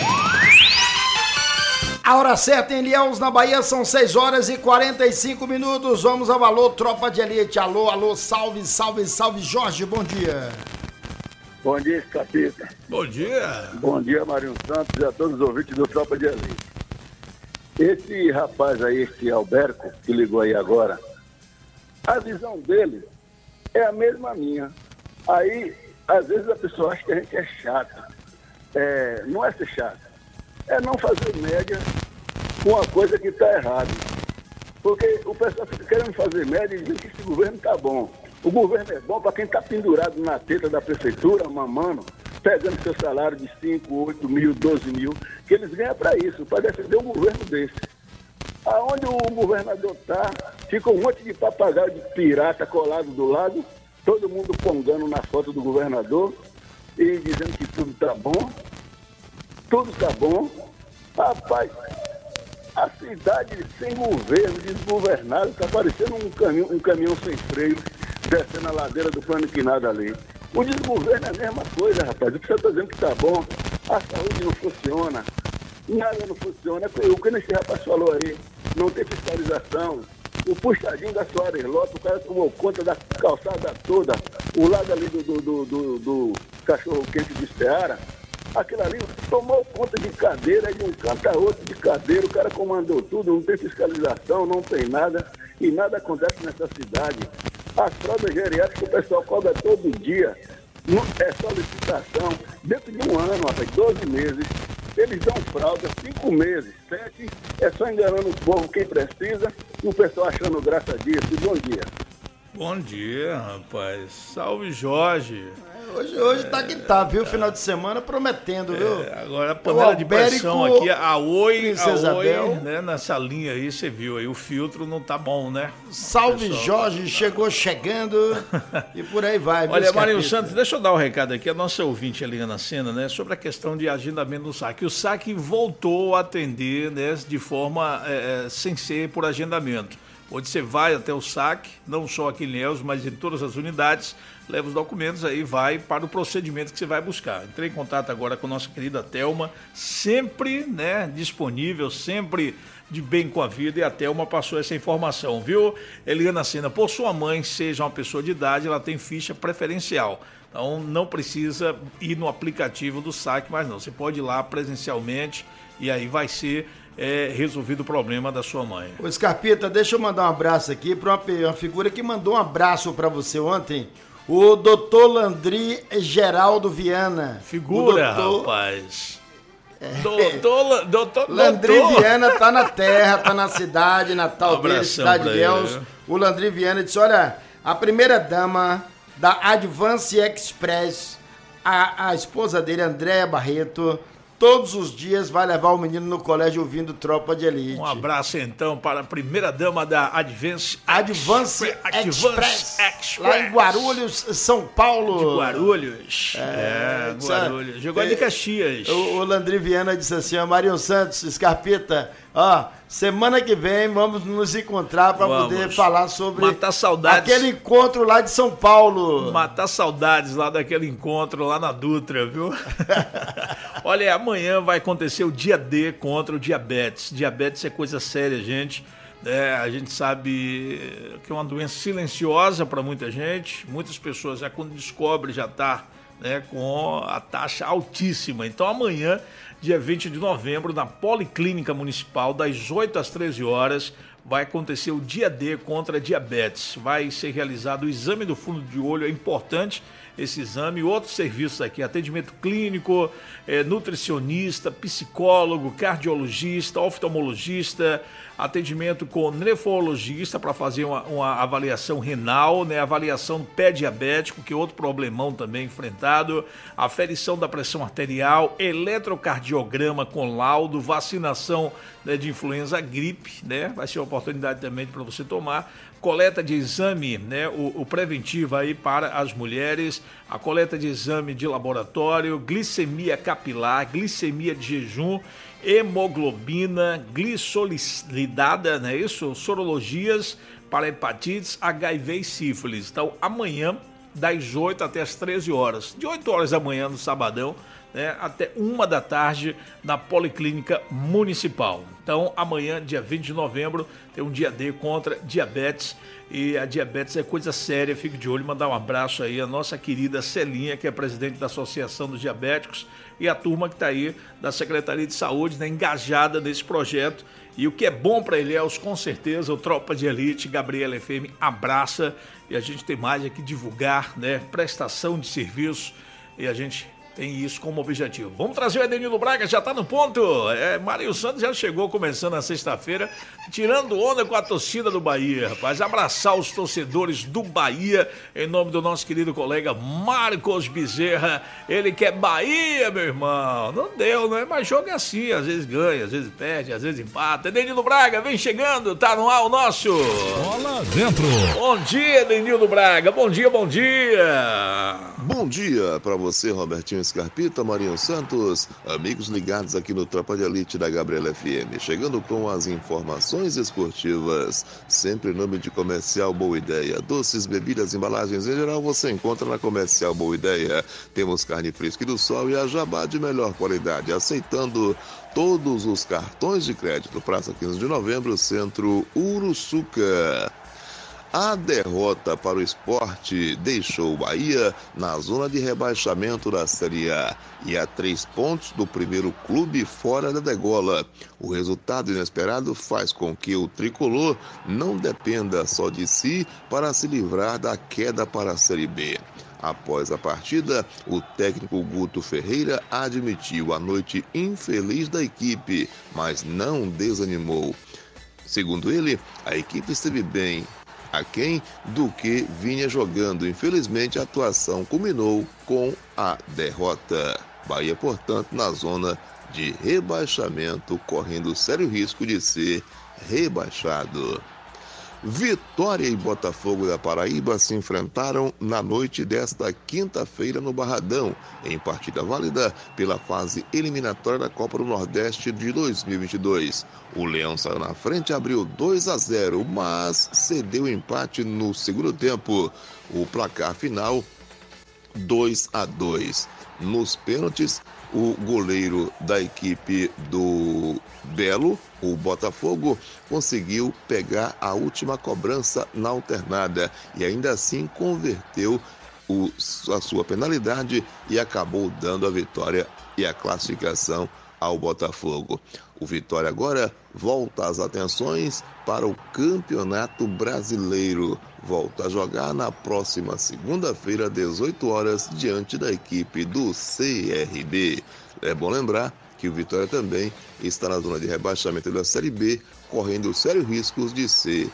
A hora certa em Ilhéus, na Bahia, são seis horas e quarenta e cinco minutos. Vamos ao alô, Tropa de Elite. Alô, alô, salve, salve, salve, Jorge, bom dia. Bom dia, Capita. Bom dia. Bom dia, Marinho Santos e a todos os ouvintes do Tropa de Elite. Esse rapaz aí, esse Albérico, que ligou aí agora, a visão dele é a mesma minha. Aí, às vezes a pessoa acha que a gente é chato. É, não é ser chato. É não fazer média com uma coisa que está errada. Porque o pessoal fica querendo fazer média e diz que esse governo está bom. O governo é bom para quem está pendurado na teta da prefeitura, mamando, pegando seu salário de cinco, oito mil, doze mil, que eles ganham para isso, para defender um governo desse. Aonde o governador está, fica um monte de papagaio de pirata colado do lado, todo mundo pongando na foto do governador e dizendo que tudo está bom. Tudo está bom. Rapaz, a cidade sem governo, desgovernado, está parecendo um caminhão, um caminhão sem freio, descendo a ladeira do plano inclinado ali. O desgoverno é a mesma coisa, rapaz. O que você está dizendo que está bom, a saúde não funciona, nada não funciona. O que esse rapaz falou aí, não tem fiscalização. O puxadinho da Soares Lopes, o cara tomou conta da calçada toda, o lado ali do, do, do, do, do cachorro-quente de Ceará. Aquilo ali tomou conta de cadeira, de um canto a outro de cadeira, o cara comandou tudo, não tem fiscalização, não tem nada, e nada acontece nessa cidade. As fraldas geriátricas o pessoal cobra todo dia, não, é só licitação, dentro de um ano, rapaz, doze meses, eles dão fralda, cinco meses, sete, é só enganando o povo quem precisa, e o pessoal achando graça disso. Bom dia. Bom dia, rapaz. Salve, Jorge. Hoje, hoje tá que tá, viu? Final de semana prometendo, viu? É, agora a panela de pressão aqui, a Oi, a Oi, né? Nessa linha aí, você viu aí, o filtro não tá bom, né? Salve pessoal, Jorge, chegou chegando e por aí vai. Viu, Olha, Marinho Santos, deixa eu dar um recado aqui, a nossa ouvinte ali na cena, né? Sobre a questão de agendamento do saque. O saque voltou a atender, né? De forma é, sem ser por agendamento. Onde você vai até o saque, não só aqui em Ilhéus, mas em todas as unidades, leva os documentos, aí vai para o procedimento que você vai buscar. Entrei em contato agora com a nossa querida Thelma, sempre, né, disponível, sempre de bem com a vida, e a Thelma passou essa informação, viu? Eliana Sena, por sua mãe, seja uma pessoa de idade, ela tem ficha preferencial. Então não precisa ir no aplicativo do saque, mas não, você pode ir lá presencialmente e aí vai ser É, resolvido o problema da sua mãe. Ô Scarpita, deixa eu mandar um abraço aqui para uma, uma figura que mandou um abraço para você ontem, o doutor Landry Geraldo Viana. Figura, doutor... rapaz. É. Doutor, doutor, Landry doutor. Viana tá na terra, tá na cidade natal um dele, cidade de Ilhéus. O Landry Viana disse, olha, a primeira dama da Advance Express, a, a esposa dele, Andréa Barreto, todos os dias vai levar o menino no colégio ouvindo Tropa de Elite. Um abraço então para a primeira dama da Advance, Advance Express, Express, Express, lá em Guarulhos, São Paulo. De Guarulhos. É, é Guarulhos. Jogou de Caxias. O, o Landry Viana disse assim, ó, Marinho Santos, Scarpita, ó, semana que vem vamos nos encontrar para poder falar sobre matar saudades. Aquele encontro lá de São Paulo. Matar saudades lá daquele encontro lá na Dutra, viu? Olha, amanhã vai acontecer o dia D contra o diabetes. Diabetes é coisa séria, gente. É, a gente sabe que é uma doença silenciosa para muita gente. Muitas pessoas, já quando descobre, já está, né, com a taxa altíssima. Então amanhã, dia vinte de novembro, na Policlínica Municipal, das oito às treze horas, vai acontecer o dia D contra a diabetes. Vai ser realizado o exame do fundo de olho, é importante esse exame, outros serviços aqui, atendimento clínico, é, nutricionista, psicólogo, cardiologista, oftalmologista, atendimento com nefrologista para fazer uma, uma avaliação renal, né, avaliação do pé diabético, que é outro problemão também enfrentado, aferição da pressão arterial, eletrocardiograma com laudo, vacinação, né, de influenza gripe, né, vai ser uma oportunidade também para você tomar, coleta de exame, né, o, o preventivo aí para as mulheres, a coleta de exame de laboratório, glicemia capilar, glicemia de jejum, hemoglobina, glicolidada, não é isso? Sorologias para hepatites, H I V e sífilis. Então, amanhã, das oito até as treze horas, de oito horas da manhã no sabadão, né, até uma da tarde na Policlínica Municipal. Então, amanhã, dia vinte de novembro, tem um dia D contra diabetes. E a diabetes é coisa séria, fique de olho, mandar um abraço aí à nossa querida Celinha, que é presidente da Associação dos Diabéticos, e a turma que está aí da Secretaria de Saúde, né, engajada nesse projeto. E o que é bom para Ilhéus, com certeza, o Tropa de Elite, Gabriela F M, abraça. E a gente tem mais aqui divulgar, né, prestação de serviço, e a gente tem isso como objetivo. Vamos trazer o Edenildo Braga, já está no ponto. É, Marinho Santos já chegou começando a sexta-feira, tirando onda com a torcida do Bahia, rapaz. Abraçar os torcedores do Bahia, em nome do nosso querido colega Marcos Bezerra. Ele quer Bahia, meu irmão. Não deu, né? Mas jogo é assim, às vezes ganha, às vezes perde, às vezes empata. Edenildo Braga, vem chegando, tá no ar o nosso Bola Dentro. Bom dia, Edenildo Braga. Bom dia, bom dia. Bom dia para você, Robertinho Scarpita, Marinho Santos, amigos ligados aqui no Tropa de Elite da Gabriela F M, chegando com as informações esportivas, sempre em nome de Comercial Boa Ideia. Doces, bebidas, embalagens em geral você encontra na Comercial Boa Ideia. Temos carne fresca do sol e a jabá de melhor qualidade, aceitando todos os cartões de crédito. Praça quinze de novembro, Centro Uruçuca. A derrota para o Sport deixou o Bahia na zona de rebaixamento da Série A e a três pontos do primeiro clube fora da degola. O resultado inesperado faz com que o tricolor não dependa só de si para se livrar da queda para a Série B. Após a partida, o técnico Guto Ferreira admitiu a noite infeliz da equipe, mas não desanimou. Segundo ele, a equipe esteve bem aquém do que vinha jogando. Infelizmente, a atuação culminou com a derrota. Bahia, portanto, na zona de rebaixamento, correndo sério risco de ser rebaixado. Vitória e Botafogo da Paraíba se enfrentaram na noite desta quinta-feira no Barradão, em partida válida pela fase eliminatória da Copa do Nordeste de dois mil e vinte e dois. O Leão saiu na frente, abriu dois a zero, mas cedeu empate no segundo tempo. O placar final, dois a dois. Nos pênaltis, o goleiro da equipe do Belo, o Botafogo, conseguiu pegar a última cobrança na alternada e ainda assim converteu o, a sua penalidade e acabou dando a vitória e a classificação ao Botafogo. O Vitória agora volta as atenções para o Campeonato Brasileiro. Volta a jogar na próxima segunda-feira, dezoito horas, diante da equipe do C R B. É bom lembrar que o Vitória também está na zona de rebaixamento da Série B, correndo sérios riscos de ser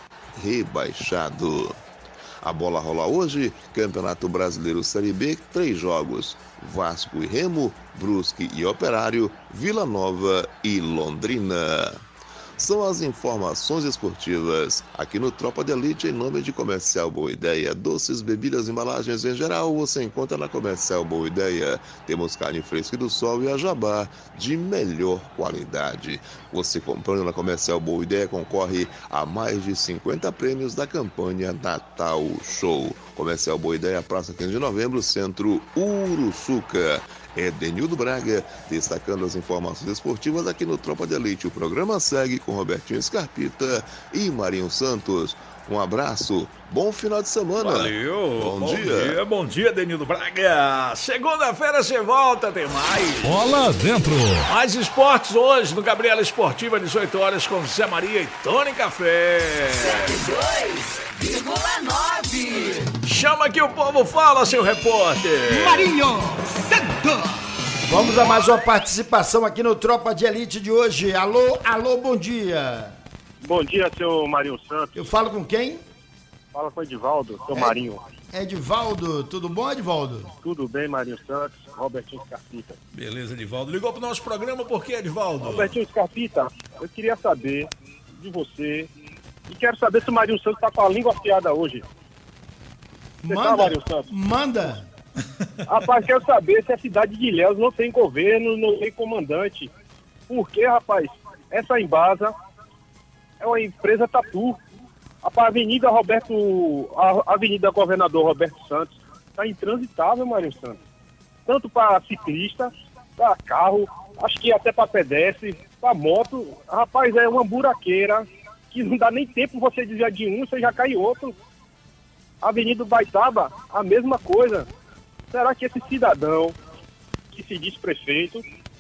rebaixado. A bola rola hoje, Campeonato Brasileiro Série B, três jogos: Vasco e Remo, Brusque e Operário, Vila Nova e Londrina. São as informações esportivas aqui no Tropa de Elite, em nome de Comercial Boa Ideia. Doces, bebidas, embalagens em geral, você encontra na Comercial Boa Ideia. Temos carne fresca do sol e a jabá de melhor qualidade. Você comprando na Comercial Boa Ideia concorre a mais de cinquenta prêmios da campanha Natal Show. Comercial Boa Ideia, Praça quinze de Novembro, Centro Uruçuca. É Denildo Braga, destacando as informações esportivas aqui no Tropa de Elite. O programa segue com Robertinho Scarpita e Marinho Santos. Um abraço, bom final de semana. Valeu, bom, bom dia. dia. Bom dia, Denildo Braga. Segunda-feira você volta, tem mais. Bola dentro. Mais esportes hoje no Gabriela Esportiva, dezoito horas, com Zé Maria e Tony Café. cento e dois vírgula nove. Chama que o povo fala, seu repórter. Marinho Santos. Vamos a mais uma participação aqui no Tropa de Elite de hoje. Alô, alô, bom dia. Bom dia, seu Marinho Santos. Eu falo com quem? Fala com o Edivaldo, seu é, Marinho. Edivaldo, tudo bom, Edivaldo? Tudo bem, Marinho Santos, Robertinho Scarpita. Beleza, Edivaldo. Ligou pro nosso programa por quê, Edivaldo? Robertinho Scarpita, eu queria saber de você e quero saber se o Marinho Santos tá com a língua afiada hoje. Você manda, tá, Marinho Santos? Manda. Rapaz, quero saber se a cidade de Ilhéus não tem governo, não tem comandante. Por que, rapaz? Essa Embasa é uma empresa tatu. A Avenida Roberto, a Avenida Governador Roberto Santos está intransitável, Marinho Santos. Tanto para ciclista, para carro, acho que até para pedestre, para moto. Rapaz, é uma buraqueira que não dá nem tempo você desviar de um, você já cai em outro. Avenida Baitaba, a mesma coisa. Será que esse cidadão que se diz prefeito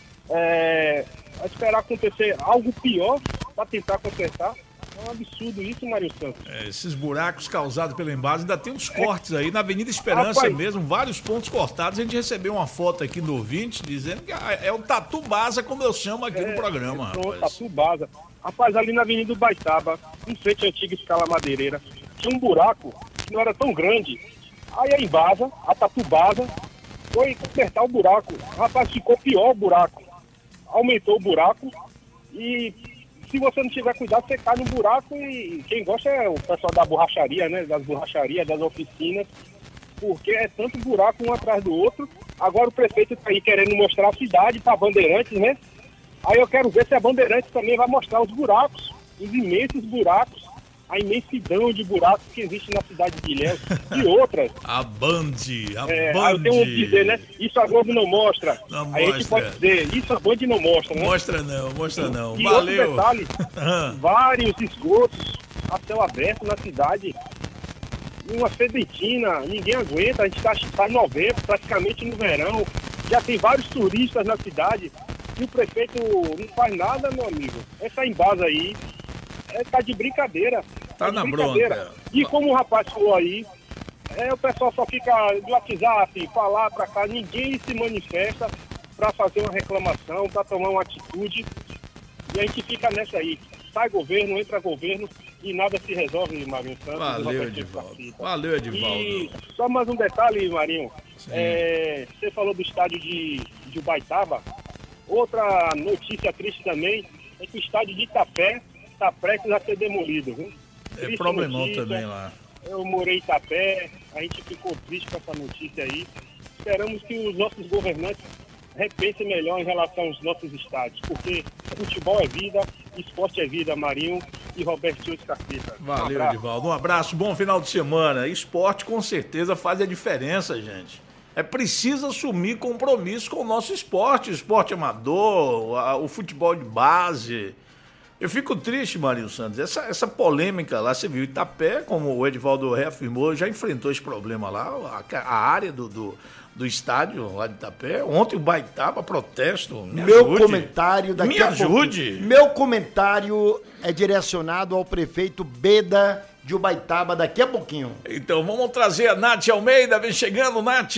é, vai esperar acontecer algo pior para tentar consertar? É um absurdo isso, Mário Santos. É, esses buracos causados pela Embasa, ainda tem uns cortes aí. Na Avenida Esperança Rapaz, mesmo, vários pontos cortados. A gente recebeu uma foto aqui do ouvinte dizendo que é o Tatu Baza, como eu chamo aqui é, no programa. É, rapaz. Tatu Baza. Rapaz, ali na Avenida Baitaba, em frente à antiga Escala Madeireira, tinha um buraco que não era tão grande. Aí a Embasa, a Tatu Baza, foi consertar o buraco. Rapaz, ficou pior o buraco. Aumentou o buraco e se você não tiver cuidado, você cai no buraco e quem gosta é o pessoal da borracharia, né? Das borracharias, das oficinas, porque é tanto buraco um atrás do outro. Agora o prefeito está aí querendo mostrar a cidade para Bandeirantes, né? Aí eu quero ver se a Bandeirantes também vai mostrar os buracos, os imensos buracos, a imensidão de buracos que existe na cidade de Ilhéus e outras. A Band, a é, Band. Eu tenho que dizer, né? Isso a Globo não mostra. Não aí mostra. a gente pode dizer, isso a Band não mostra, né? Mostra não, mostra não. E Valeu. outro detalhe, vários esgotos a céu aberto na cidade. Uma sedentina, ninguém aguenta, a gente está tá em novembro, praticamente no verão. Já tem vários turistas na cidade e o prefeito não faz nada, meu amigo. Essa Embasa aí é, tá de brincadeira. Tá, tá de na brincadeira. bronca. E como o rapaz falou aí, é, o pessoal só fica no WhatsApp, pra lá, pra cá, ninguém se manifesta pra fazer uma reclamação, pra tomar uma atitude. E a gente fica nessa aí. Sai governo, entra governo, e nada se resolve, Marinho Santos. Valeu, Edivaldo. Valeu, Edivaldo. E só mais um detalhe, Marinho. É, você falou do estádio de, de Ubaitaba. Outra notícia triste também é que o estádio de Itapé está prestes a ser demolido. Viu? É problemão também lá. Eu morei em Itapé, a gente ficou triste com essa notícia aí. Esperamos que os nossos governantes repensem melhor em relação aos nossos estádios, porque futebol é vida, esporte é vida, Marinho e Robertinho Scarpita. Valeu, um Edivaldo. Um abraço, bom final de semana. Esporte com certeza faz a diferença, gente. É preciso assumir compromisso com o nosso esporte, o esporte amador, a, o futebol de base. Eu fico triste, Marinho Santos. Essa, essa polêmica lá, você viu, Itapé, como o Edivaldo reafirmou, já enfrentou esse problema lá, a, a área do, do, do estádio lá de Itapé. Ontem o Baitaba, protesto. Me meu ajude. comentário daqui Me a ajude. pouco. Meu comentário é direcionado ao prefeito Beda de Ubaitaba daqui a pouquinho. Então vamos trazer a Nath Almeida. Vem chegando, Nath.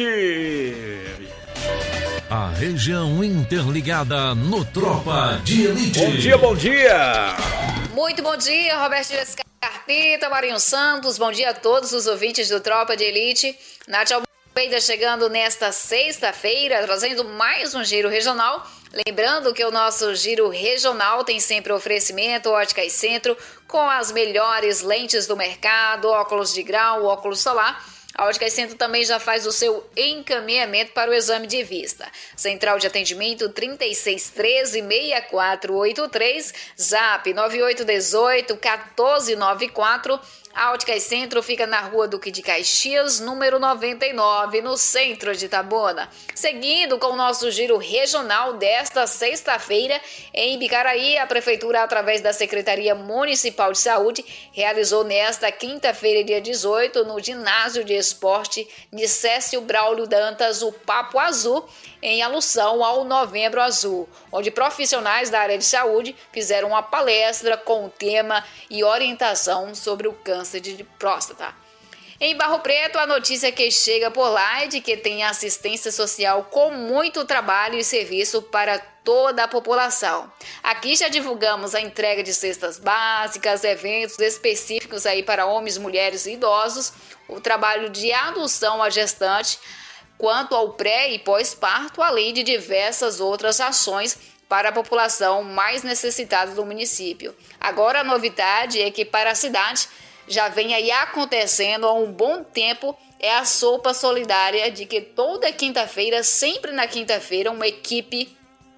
A região interligada no Tropa de Elite. Bom dia, bom dia. Muito bom dia, Robertinho Scarpita, Marinho Santos. Bom dia a todos os ouvintes do Tropa de Elite. Nath Almeida chegando nesta sexta-feira, trazendo mais um giro regional. Lembrando que o nosso giro regional tem sempre oferecimento Ótica e Centro com as melhores lentes do mercado, óculos de grau, óculos solar. A Ótica e Centro também já faz o seu encaminhamento para o exame de vista. Central de atendimento trinta e seis treze, sessenta e quatro oitenta e três, Zap nove oito um oito, um quatro nove quatro. A Ótica e Centro fica na Rua Duque de Caxias, número noventa e nove, no centro de Itabuna. Seguindo com o nosso giro regional desta sexta-feira, em Bicaraí, a Prefeitura, através da Secretaria Municipal de Saúde, realizou nesta quinta-feira, dia dezoito, no Ginásio de Esporte Nicésio Braulio Dantas, o Papo Azul, em alusão ao Novembro Azul, onde profissionais da área de saúde fizeram uma palestra com o tema e orientação sobre o câncer de próstata. Em Barro Preto, a notícia que chega por lá é de que tem assistência social com muito trabalho e serviço para toda a população. Aqui já divulgamos a entrega de cestas básicas, eventos específicos aí para homens, mulheres e idosos, o trabalho de adoção à gestante, quanto ao pré e pós-parto, além de diversas outras ações para a população mais necessitada do município. Agora a novidade é que para a cidade já vem aí acontecendo há um bom tempo é a sopa solidária, de que toda quinta-feira, sempre na quinta-feira, uma equipe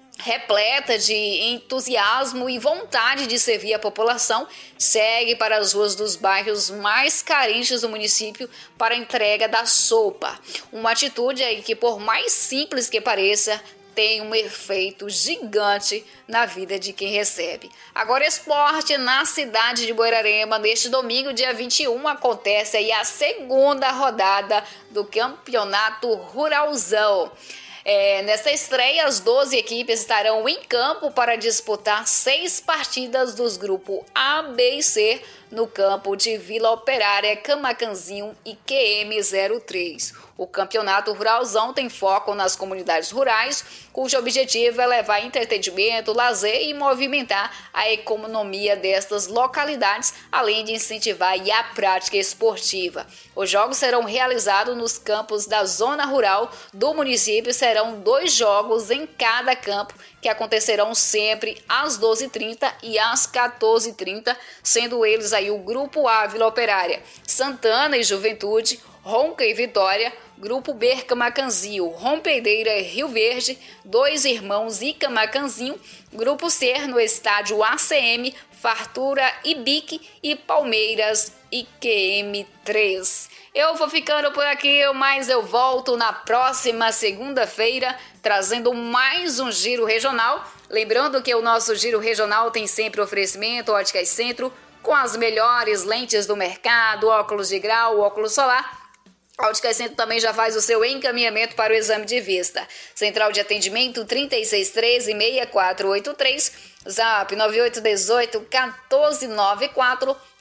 repleta de entusiasmo e vontade de servir a população segue para as ruas dos bairros mais carentes do município para a entrega da sopa. Uma atitude aí que, por mais simples que pareça, tem um efeito gigante na vida de quem recebe. Agora, esporte na cidade de Buerarema. Neste domingo, dia vinte e um, acontece aí a segunda rodada do Campeonato Ruralzão. É, nessa estreia, as doze equipes estarão em campo para disputar seis partidas dos grupos A, B e C no campo de Vila Operária, Camacanzinho e Q M zero três. O Campeonato Ruralzão tem foco nas comunidades rurais, cujo objetivo é levar entretenimento, lazer e movimentar a economia destas localidades, além de incentivar a prática esportiva. Os jogos serão realizados nos campos da zona rural do município. Serão dois jogos em cada campo, que acontecerão sempre às doze e trinta e às quatorze e trinta, sendo eles aí o Grupo A, Vila Operária, Santana e Juventude, Ronca e Vitória, Grupo B, Camacanzinho, Rompedeira e Rio Verde, Dois Irmãos e Camacanzinho, Grupo C no estádio A C M, Fartura e Bique e Palmeiras e Q M três. Eu vou ficando por aqui, mas eu volto na próxima segunda-feira trazendo mais um giro regional. Lembrando que o nosso giro regional tem sempre oferecimento Ótica e Centro com as melhores lentes do mercado, óculos de grau, óculos solar. A Ótica e Centro também já faz o seu encaminhamento para o exame de vista. Central de atendimento trinta e seis treze, sessenta e quatro oitenta e três, Zap nove oito um oito, um quatro nove quatro.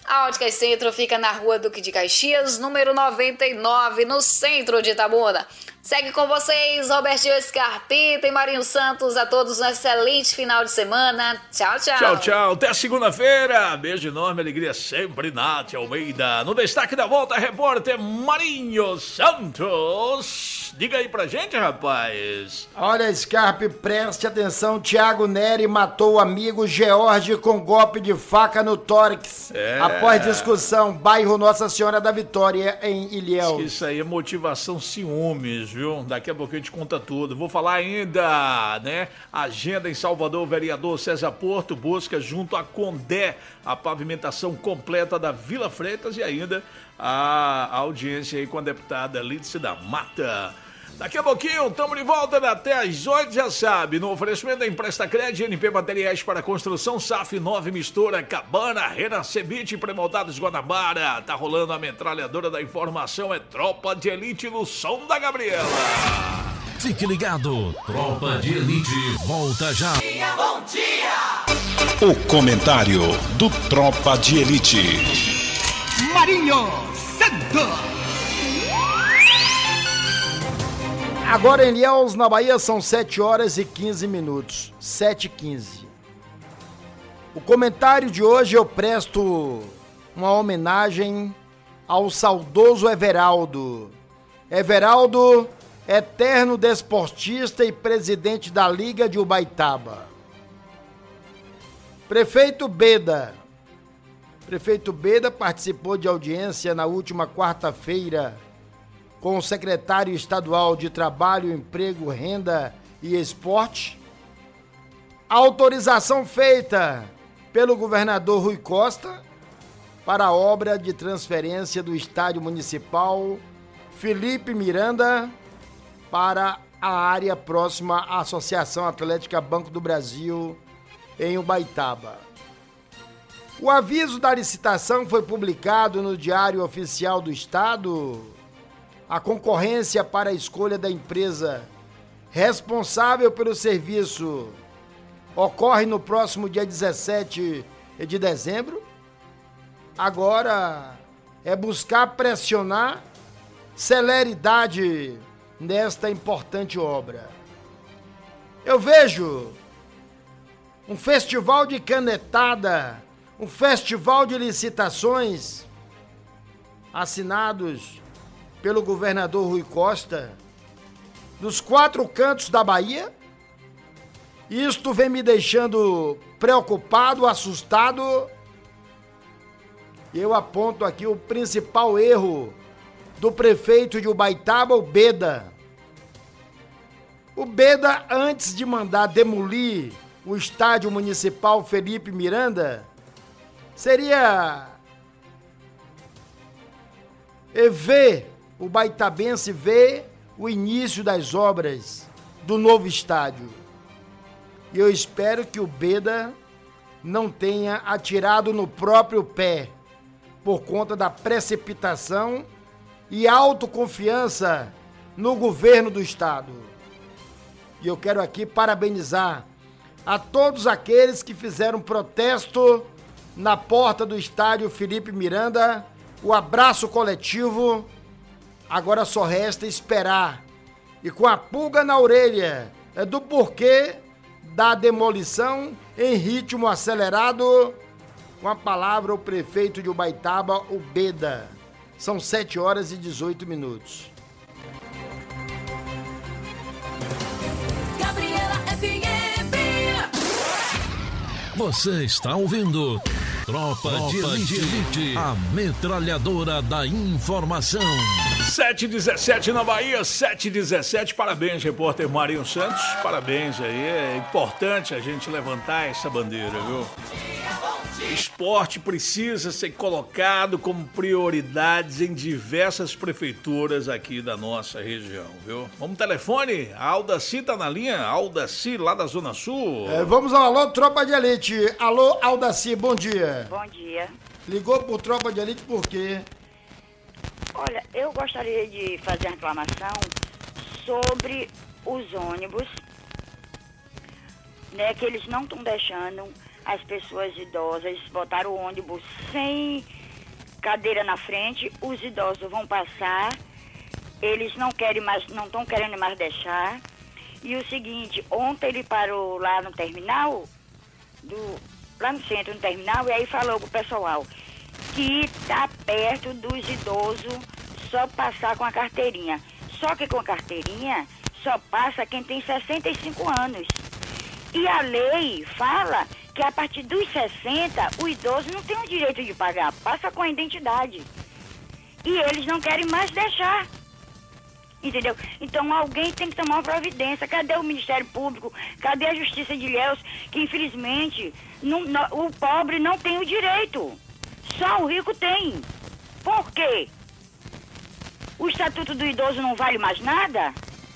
A Óticas Centro fica na rua Duque de Caxias, número noventa e nove, no centro de Itabuna. Segue com vocês, Robertinho Scarpita e Marinho Santos. A todos um excelente final de semana. Tchau, tchau. Tchau, tchau. Até segunda-feira. Beijo enorme, alegria sempre, Nath Almeida. No destaque da volta, repórter Marinho Santos. Diga aí pra gente, rapaz. Olha, Scarpe, preste atenção. Tiago Neri matou o amigo George com golpe de faca no tórax. É. Após discussão, bairro Nossa Senhora da Vitória, em Ilhéus. Isso aí é motivação ciúmes, viu? Daqui a pouco a gente conta tudo. Vou falar ainda, né? Agenda em Salvador, o vereador César Porto busca junto à Condé a pavimentação completa da Vila Freitas e ainda a audiência aí com a deputada Lídice da Mata. Daqui a pouquinho, estamos de volta até às oito, já sabe, no oferecimento da Empresta Crédito, N P Materiais para Construção, S A F nove Mistura, Cabana, Renascebite, Premoldados Guanabara. Tá rolando a metralhadora da informação, é Tropa de Elite no som da Gabriela. Fique ligado, Tropa de Elite volta já. Bom dia! O comentário do Tropa de Elite. Marinho Santos. Agora em Ilhéus, na Bahia, são sete horas e quinze minutos. sete e quinze. O comentário de hoje eu presto uma homenagem ao saudoso Everaldo. Everaldo, eterno desportista e presidente da Liga de Ubaitaba. Prefeito Beda. Prefeito Beda participou de audiência na última quarta-feira com o secretário estadual de Trabalho, Emprego, Renda e Esporte. A autorização feita pelo governador Rui Costa para a obra de transferência do estádio municipal Felipe Miranda para a área próxima à Associação Atlética Banco do Brasil, em Ubaitaba. O aviso da licitação foi publicado no Diário Oficial do Estado. A concorrência para a escolha da empresa responsável pelo serviço ocorre no próximo dia dezessete de dezembro. Agora é buscar pressionar celeridade nesta importante obra. Eu vejo um festival de canetada, um festival de licitações assinados pelo governador Rui Costa, dos quatro cantos da Bahia. Isto vem me deixando preocupado, assustado. Eu aponto aqui o principal erro do prefeito de Ubaitaba, o Beda. O Beda, antes de mandar demolir o estádio municipal Felipe Miranda, seria ver o baitabense vê o início das obras do novo estádio. E eu espero que o Beda não tenha atirado no próprio pé por conta da precipitação e autoconfiança no governo do estado. E eu quero aqui parabenizar a todos aqueles que fizeram protesto na porta do estádio Felipe Miranda, o abraço coletivo. Agora só resta esperar, e com a pulga na orelha é do porquê da demolição em ritmo acelerado, com a palavra o prefeito de Ubaitaba, o Beda. São sete horas e dezoito minutos. Gabriela F M. Você está ouvindo Tropa, Tropa de Elite, de Elite, a metralhadora da informação. sete e dezessete na Bahia, sete e dezessete. Parabéns, repórter Marinho Santos. Parabéns aí. É importante a gente levantar essa bandeira, viu? Esporte precisa ser colocado como prioridades em diversas prefeituras aqui da nossa região, viu? Vamos telefone? A Aldaci tá na linha? Aldaci, lá da Zona Sul. É, vamos ao alô, Tropa de Elite. Alô, Aldaci, bom dia. Bom dia. Ligou por Tropa de Elite por quê? Olha, eu gostaria de fazer uma reclamação sobre os ônibus, né, que eles não estão deixando as pessoas idosas botar o ônibus sem cadeira na frente, os idosos vão passar, eles não querem mais, não estão querendo mais deixar. E o seguinte, ontem ele parou lá no terminal, do, lá no centro, no terminal, e aí falou pro pessoal que tá perto dos idosos só passar com a carteirinha. Só que com a carteirinha só passa quem tem sessenta e cinco anos. E a lei fala que a partir dos sessenta, o idoso não tem o direito de pagar, passa com a identidade. E eles não querem mais deixar. Entendeu? Então alguém tem que tomar uma providência. Cadê o Ministério Público? Cadê a Justiça de Ilhéus? Que infelizmente não, não, o pobre não tem o direito. Só o rico tem. Por quê? O Estatuto do Idoso não vale mais nada?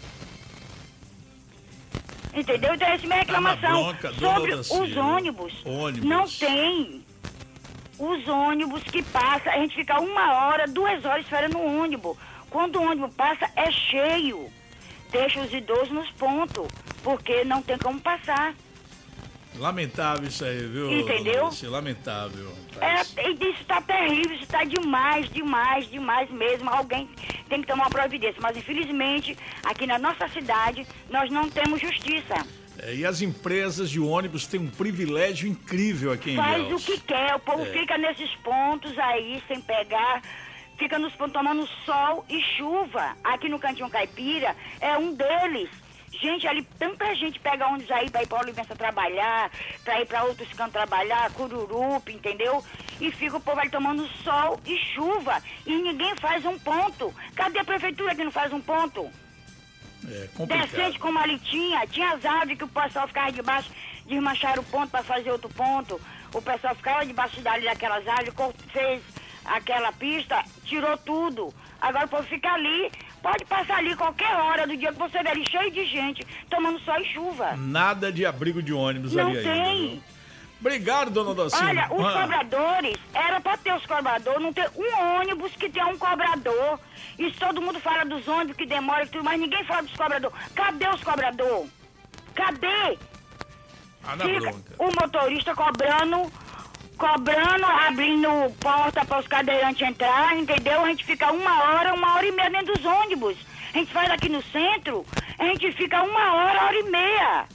Entendeu? Então essa é a minha reclamação bronca, sobre Dacia, os ônibus. ônibus. Não tem. Os ônibus que passam, a gente fica uma hora, duas horas esperando o ônibus. Quando o ônibus passa, é cheio. Deixa os idosos nos pontos, porque não tem como passar. Lamentável isso aí, viu? Entendeu? Dacia? Lamentável. É, isso tá terrível, isso tá demais, demais, demais mesmo. Alguém tem que tomar uma providência. Mas, infelizmente, aqui na nossa cidade, nós não temos justiça. É, e as empresas de ônibus têm um privilégio incrível aqui em Faz Ilhéus. o que quer, o povo É. fica nesses pontos aí, sem pegar... Fica nos pontos tomando sol e chuva. Aqui no Cantinho Caipira é um deles. Gente, ali tanta gente pega ônibus aí pra ir pra Olivença trabalhar, pra ir pra outros cantos trabalhar, Cururupi, entendeu? E fica o povo ali tomando sol e chuva. E ninguém faz um ponto. Cadê a prefeitura que não faz um ponto? É complicado. Decente como ali tinha. Tinha as árvores que o pessoal ficava debaixo, desmancharam o ponto pra fazer outro ponto. O pessoal ficava debaixo dali daquelas árvores, fez aquela pista, tirou tudo. Agora o povo fica ali, pode passar ali qualquer hora do dia que você vê ali cheio de gente, tomando sol e chuva. Nada de abrigo de ônibus Não ali tem. ainda. Viu? Obrigado, dona Dalcina. Olha, os Ah. cobradores, era pra ter os cobradores, não ter um ônibus que tenha um cobrador. Isso todo mundo fala dos ônibus que demora e tudo, mas ninguém fala dos cobradores. Cadê os cobradores? Cadê? Ah, na Fica bronca. o motorista cobrando, cobrando, abrindo porta para os cadeirantes entrar, entendeu? A gente fica uma hora, uma hora e meia dentro dos ônibus. A gente faz aqui no centro, a gente fica uma hora, hora e meia.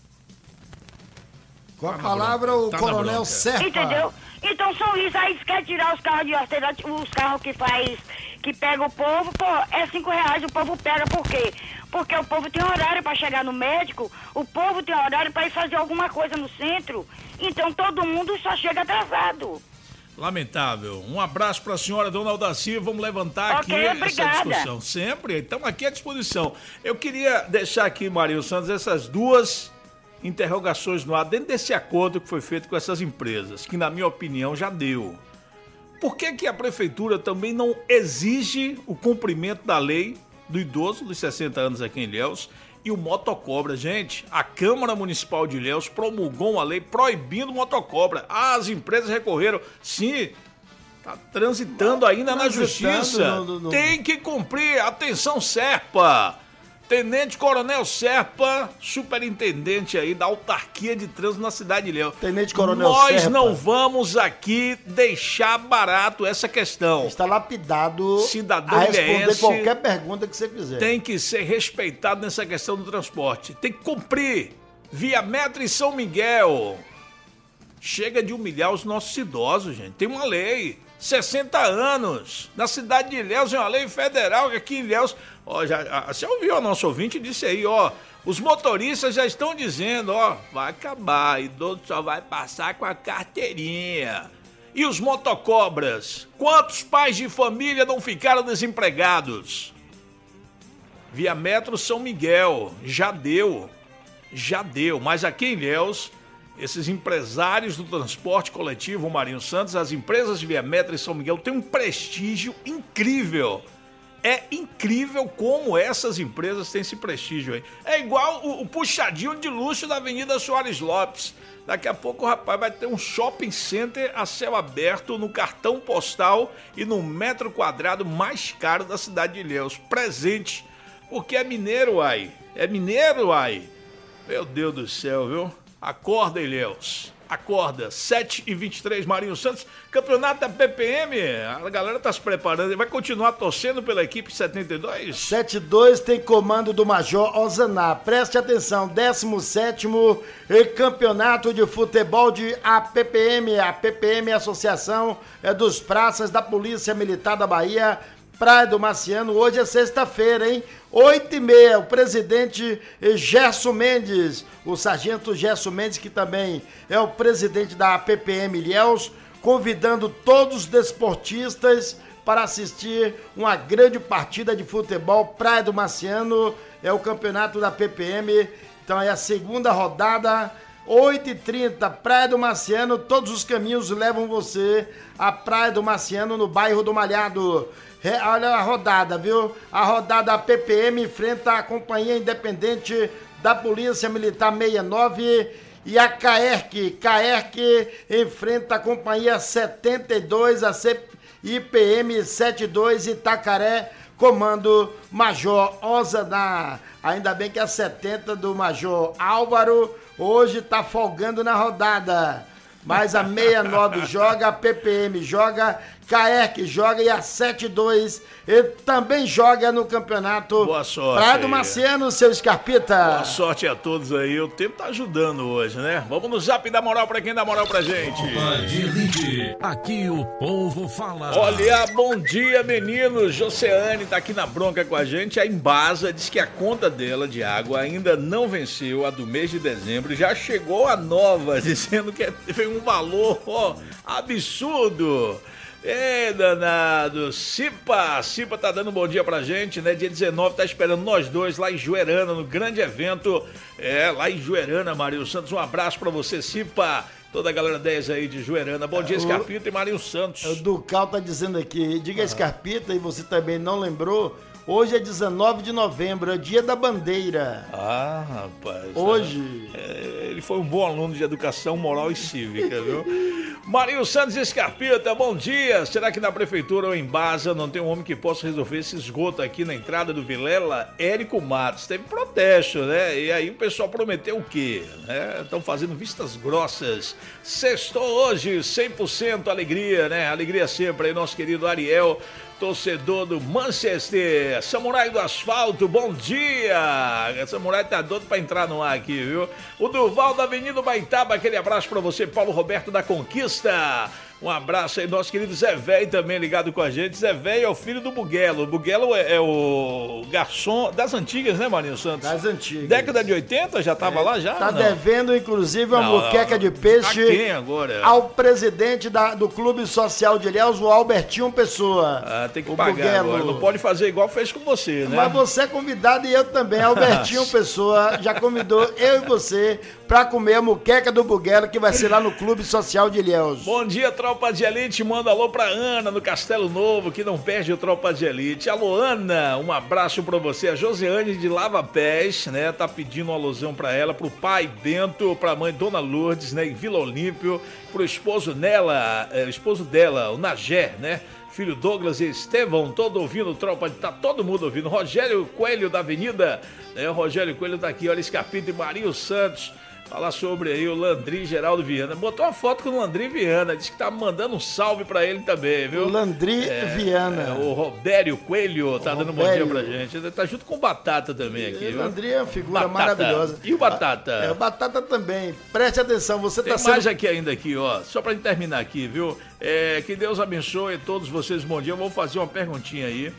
Com a palavra, o Tá na Coronel bronca. Serpa. Entendeu? Então são isso, aí eles querem tirar os carros de hortelã, os carros que faz, que pega o povo, pô, é cinco reais, o povo pega, por quê? Porque o povo tem horário para chegar no médico, o povo tem horário para ir fazer alguma coisa no centro, então todo mundo só chega atrasado. Lamentável. Um abraço para a senhora, dona Aldaci. Vamos levantar Ok, aqui essa obrigada. discussão. Sempre, estamos aqui à disposição. Eu queria deixar aqui, Marinho Santos, essas duas interrogações no ar, dentro desse acordo que foi feito com essas empresas, que na minha opinião já deu. Por que que a prefeitura também não exige o cumprimento da lei do idoso dos sessenta anos aqui em Ilhéus e o motocobra? Gente, a Câmara Municipal de Ilhéus promulgou uma lei proibindo o motocobra. Ah, as empresas recorreram. Sim, tá transitando ainda na transitando justiça. no- no- no- Tem que cumprir. Atenção, Serpa. Tenente Coronel Serpa, superintendente aí da autarquia de trânsito na cidade de Ilhéus. Tenente Coronel Nós Serpa. não vamos aqui deixar barato essa questão. Está lapidado Cidadão a responder ilhéense qualquer pergunta que você quiser. tem que ser respeitado nessa questão do transporte. Tem que cumprir. Via Metro e São Miguel. Chega de humilhar os nossos idosos, gente. Tem uma lei. sessenta anos. Na cidade de Ilhéus é uma lei federal que aqui em Ilhéus... Ó, já, a- você ouviu o nosso ouvinte disse aí, ó. Os motoristas já estão dizendo, ó, vai acabar. Idoso só vai passar com a carteirinha. E os motocobras? Quantos pais de família não ficaram desempregados? Via Metro São Miguel, já deu, já deu, mas aqui em Ilhéus, esses empresários do transporte coletivo, Marinho Santos, as empresas de Via Metro e São Miguel têm um prestígio incrível. É incrível como essas empresas têm esse prestígio aí. É igual o, o puxadinho de luxo da Avenida Soares Lopes. Daqui a pouco o rapaz vai ter um shopping center a céu aberto no cartão postal e no metro quadrado mais caro da cidade de Ilhéus. Presente, porque é mineiro, ai. É mineiro, ai. Meu Deus do céu, viu? Acorda, Ilhéus. Acorda, sete e vinte e três, Marinho Santos. Campeonato da P P M, a galera tá se preparando. Vai continuar torcendo pela equipe setenta e dois? setenta e dois tem comando do Major Ozaná. Preste atenção, décimo sétimo Campeonato de Futebol de A P P M. A P P M é a Associação dos Praças da Polícia Militar da Bahia, Praia do Marciano. Hoje é sexta-feira, hein? oito e meia, o presidente Gerson Mendes, o sargento Gerson Mendes, que também é o presidente da A P P M Ilhéus, convidando todos os desportistas para assistir uma grande partida de futebol. Praia do Marciano é o campeonato da P P M, então é a segunda rodada, oito e trinta, Praia do Marciano. Todos os caminhos levam você à Praia do Marciano, no bairro do Malhado. Olha a rodada, viu? A rodada P P M enfrenta a Companhia Independente da Polícia Militar sessenta e nove e a CAERC. CAERC enfrenta a Companhia setenta e dois, a C I P M setenta e dois Itacaré, comando Major Ozaná. Ainda bem que a setenta do Major Álvaro hoje tá folgando na rodada. Mas a sessenta e nove joga, a P P M joga, CAERC joga e a setenta e dois ele também joga no campeonato. Boa sorte. Praia do Marciano, seu Scarpita. Boa sorte a todos aí. O tempo tá ajudando hoje, né? Vamos no zap dar moral pra quem dá moral pra gente. Tropa de Elite. Aqui o povo fala. Olha, bom dia, meninos. Joseane tá aqui na bronca com a gente. A Embasa diz que a conta dela de água ainda não venceu a do mês de dezembro. Já chegou a nova, dizendo que foi um valor ó, absurdo. É, danado. Cipa, Cipa tá dando um bom dia pra gente, né? Dia dezenove tá esperando nós dois lá em Juerana, no grande evento. É, lá em Juerana, Marinho Santos. Um abraço pra você, Cipa. Toda a galera dez aí de Juerana. Bom dia, Scarpita e Marinho Santos. O Ducal tá dizendo aqui, diga, ah. Scarpita, e você também não lembrou, hoje é dezenove de novembro, é dia da bandeira. Ah, rapaz. Hoje. É, ele foi um bom aluno de educação moral e cívica, viu? Marinho Santos e Scarpita, bom dia. Será que na prefeitura ou em Embasa não tem um homem que possa resolver esse esgoto aqui na entrada do Vilela? Érico Matos. Teve protesto, né? E aí o pessoal prometeu o quê? Estão é, fazendo vistas grossas. Sextou hoje, cem por cento alegria, né? Alegria sempre aí, nosso querido Ariel, torcedor do Manchester. Samurai do Asfalto, bom dia. Samurai tá doido pra entrar no ar aqui, viu? O Durval da Avenida Baitaba, aquele abraço pra você. Paulo Roberto da Conquista. Um abraço aí, nosso querido Zé Véio também ligado com a gente. Zé Véio é o filho do Buguelo. O Buguelo é, é o garçom das antigas, né, Marinho Santos? Das antigas. Década de oitenta, já tava é, lá já? Tá devendo, inclusive, uma moqueca de peixe. A quem agora? Ao presidente da, do Clube Social de Ilhéus, o Albertinho Pessoa. Ah, tem que o pagar Buguelo. Agora. Não pode fazer igual fez com você, né? Mas você é convidado e eu também. Albertinho Pessoa já convidou eu e você pra comer a moqueca do Buguelo, que vai ser lá no Clube Social de Ilhéus. Bom dia, tropa de elite. Manda alô pra Ana, no Castelo Novo, que não perde o Tropa de Elite. Alô, Ana, um abraço pra você. A Josiane de Lava Pés, né, tá pedindo uma alusão pra ela, pro pai Bento, pra mãe Dona Lourdes, né, em Vila Olímpio, pro esposo dela, é, esposo dela, o Nagé, né, filho Douglas e Estevão, todo ouvindo, tropa, tá todo mundo ouvindo. Rogério Coelho da Avenida, né, o Rogério Coelho tá aqui, olha, Scarpita e Marinho Santos. Falar sobre aí o Landry Geraldo Viana. Botou uma foto com o Landry Viana. Disse que tá mandando um salve pra ele também, viu? Landry é, Viana. É, o Robério Coelho tá o dando Robério. um bom dia pra gente. Ele tá junto com o Batata também aqui, o viu? Landry é uma figura Batata. maravilhosa. E o Batata? É, o Batata também. Preste atenção, você Tem tá sendo... mais aqui ainda aqui, ó. Só pra gente terminar aqui, viu? É, que Deus abençoe todos vocês. Bom dia. Eu vou fazer uma perguntinha aí.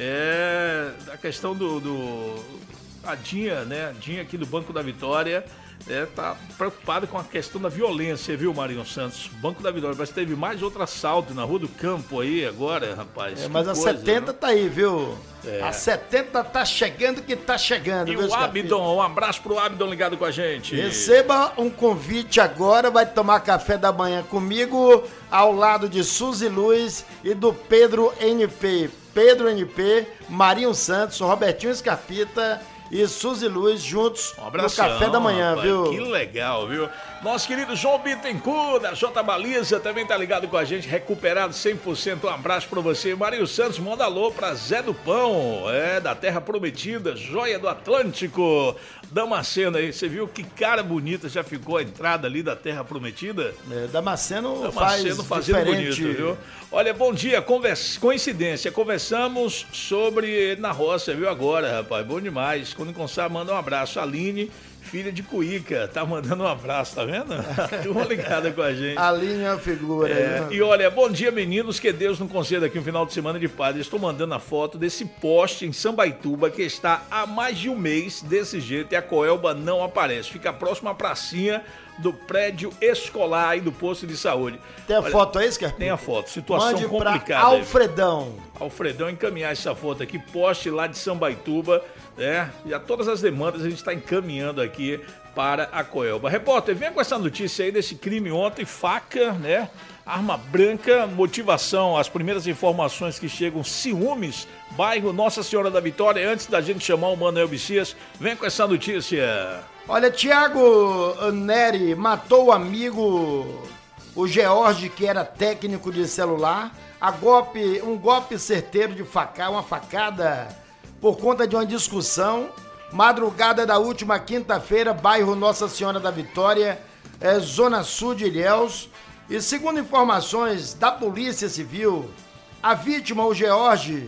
É... A questão do... do... A Dinha, né? A Dinha aqui do Banco da Vitória... É, tá preocupado com a questão da violência, viu, Marinho Santos? Banco da Vitória, mas teve mais outro assalto na Rua do Campo aí agora, rapaz. É, mas a coisa, setenta não? Tá aí, viu? É. A setenta tá chegando que tá chegando. E viu, o Abdon, um abraço pro Abdon ligado com a gente. Receba um convite agora, vai tomar café da manhã comigo, ao lado de Suzy Luz e do Pedro N P. Pedro N P, Marinho Santos, Robertinho Scarpita e Suzy Luz juntos um abração, no café da manhã, rapaz, viu? Que legal, viu? Nosso querido João Bittencourt, da J Baliza, também tá ligado com a gente, recuperado cem por cento. Um abraço pra você. Marinho Santos manda alô pra Zé do Pão, é, da Terra Prometida, joia do Atlântico. Damasceno aí, você viu que cara bonita já ficou a entrada ali da Terra Prometida? É, Damasceno, Damasceno faz fazendo diferente. bonito, viu? Olha, bom dia, convers... coincidência, conversamos sobre na roça, viu, agora, rapaz, bom demais. Quando encontrar, manda um abraço. Aline, filha de Cuíca, tá mandando um abraço, tá vendo? Turma ligada com a gente. Aline é uma figura. É, né? e olha, bom dia, meninos, que Deus não conceda aqui um final de semana de paz. Estou mandando a foto desse poste em Sambaituba que está há mais de um mês desse jeito e a Coelba não aparece. Fica próximo à pracinha do prédio escolar aí do posto de saúde. Tem a Olha, foto aí, Scarpinho? Tem a foto, situação Mande complicada. pra Alfredão. Aí. Alfredão encaminhar essa foto aqui, poste lá de Sambaituba, né? Já todas as demandas a gente está encaminhando aqui para a Coelba. Repórter, venha com essa notícia aí desse crime ontem, faca, né? Arma branca, motivação, as primeiras informações que chegam, ciúmes, bairro Nossa Senhora da Vitória, antes da gente chamar o Manuel Bicias, vem com essa notícia. Olha, Tiago Neri matou o amigo, o George, que era técnico de celular, a golpe, um golpe certeiro de facada, uma facada por conta de uma discussão, madrugada da última quinta-feira, bairro Nossa Senhora da Vitória, é, zona sul de Ilhéus. E segundo informações da Polícia Civil, a vítima, o George,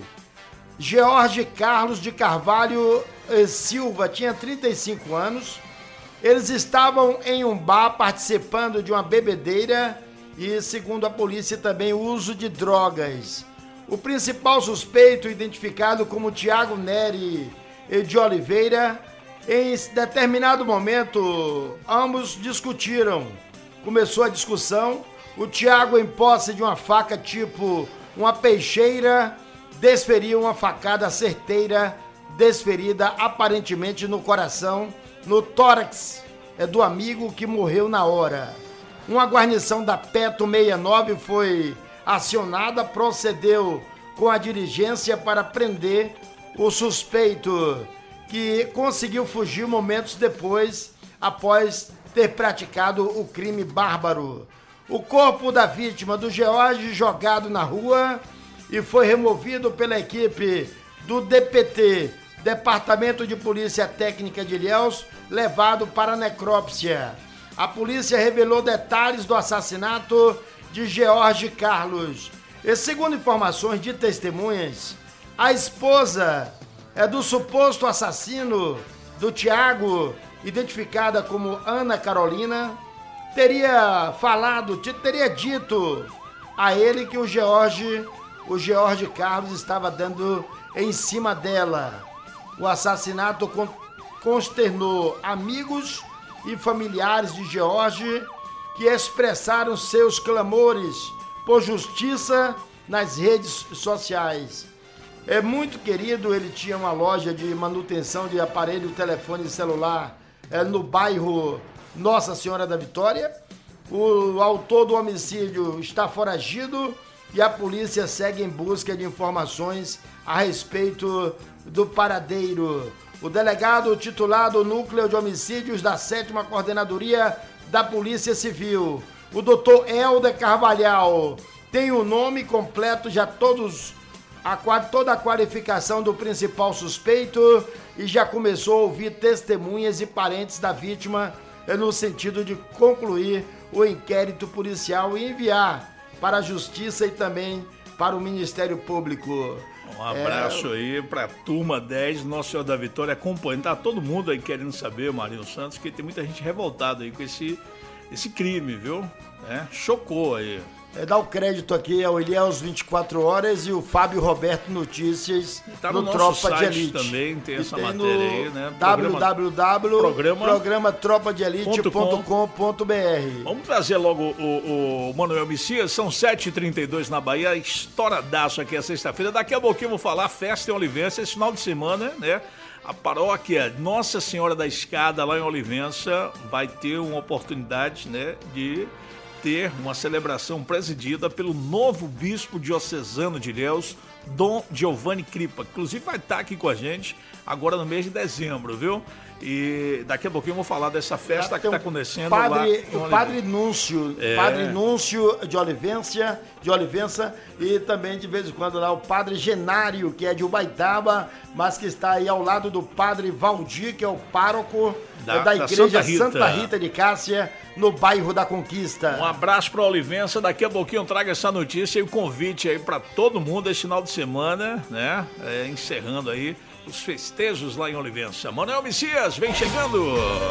George Carlos de Carvalho eh, Silva, tinha trinta e cinco anos. Eles estavam em um bar participando de uma bebedeira e, segundo a polícia, também o uso de drogas. O principal suspeito, identificado como Tiago Neri de Oliveira, em determinado momento, ambos discutiram. Começou a discussão, o Tiago, em posse de uma faca tipo uma peixeira, desferiu uma facada certeira, desferida aparentemente no coração, no tórax é, do amigo, que morreu na hora. Uma guarnição da Peto sessenta e nove foi acionada, procedeu com a diligência para prender o suspeito, que conseguiu fugir momentos depois, após ter praticado o crime bárbaro. O corpo da vítima, do George, jogado na rua e foi removido pela equipe do D P T, Departamento de Polícia Técnica de Ilhéus, levado para a necrópsia. A polícia revelou detalhes do assassinato de George Carlos. E segundo informações de testemunhas, a esposa é do suposto assassino do Tiago, identificada como Ana Carolina, teria falado, teria dito a ele que o George, o George Carlos estava dando em cima dela. O assassinato consternou amigos e familiares de George, que expressaram seus clamores por justiça nas redes sociais. É muito querido, ele tinha uma loja de manutenção de aparelho, telefone celular é, no bairro Nossa Senhora da Vitória. O autor do homicídio está foragido e a polícia segue em busca de informações a respeito do paradeiro. O delegado titular do Núcleo de Homicídios da sétima Coordenadoria da Polícia Civil, o doutor Helder Carvalhal, tem o nome completo, já todos, a, toda a qualificação do principal suspeito, e já começou a ouvir testemunhas e parentes da vítima no sentido de concluir o inquérito policial e enviar para a Justiça e também para o Ministério Público. Um abraço é... aí pra turma dez, Nossa Senhora da Vitória, acompanhando. Tá todo mundo aí querendo saber, Marinho Santos, que tem muita gente revoltada aí com esse, esse crime, viu? É, chocou aí. É, dá o crédito aqui ao Ilhéus vinte e quatro horas e o Fábio Roberto Notícias tá no, no Tropa de Elite. Também tem essa tem matéria aí, né? w w w ponto programa tropa de elite ponto com ponto b r. Vamos trazer logo o, o Manuel Bicias, são sete e trinta e dois na Bahia, estouradaço aqui a sexta-feira. Daqui a pouquinho eu vou falar festa em Olivença, esse final de semana, né? A paróquia Nossa Senhora da Escada, lá em Olivença, vai ter uma oportunidade, né, de ter uma celebração presidida pelo novo bispo diocesano de Ilhéus, Dom Giovanni Cripa. Inclusive vai estar aqui com a gente agora no mês de dezembro, viu? E daqui a pouquinho eu vou falar dessa festa que está acontecendo padre, lá. Em o Padre Núncio, é. Padre Núncio de Olivença, de Olivença, e também de vez em quando lá o Padre Genário, que é de Ubaitaba, mas que está aí ao lado do Padre Valdir, que é o pároco da, da Igreja da Santa, Rita. Santa Rita de Cássia, no bairro da Conquista. Um abraço para Olivença, daqui a pouquinho eu trago essa notícia e o convite aí para todo mundo esse final de semana, né? É, encerrando aí os festejos lá em Olivença. Manuel Messias, vem chegando!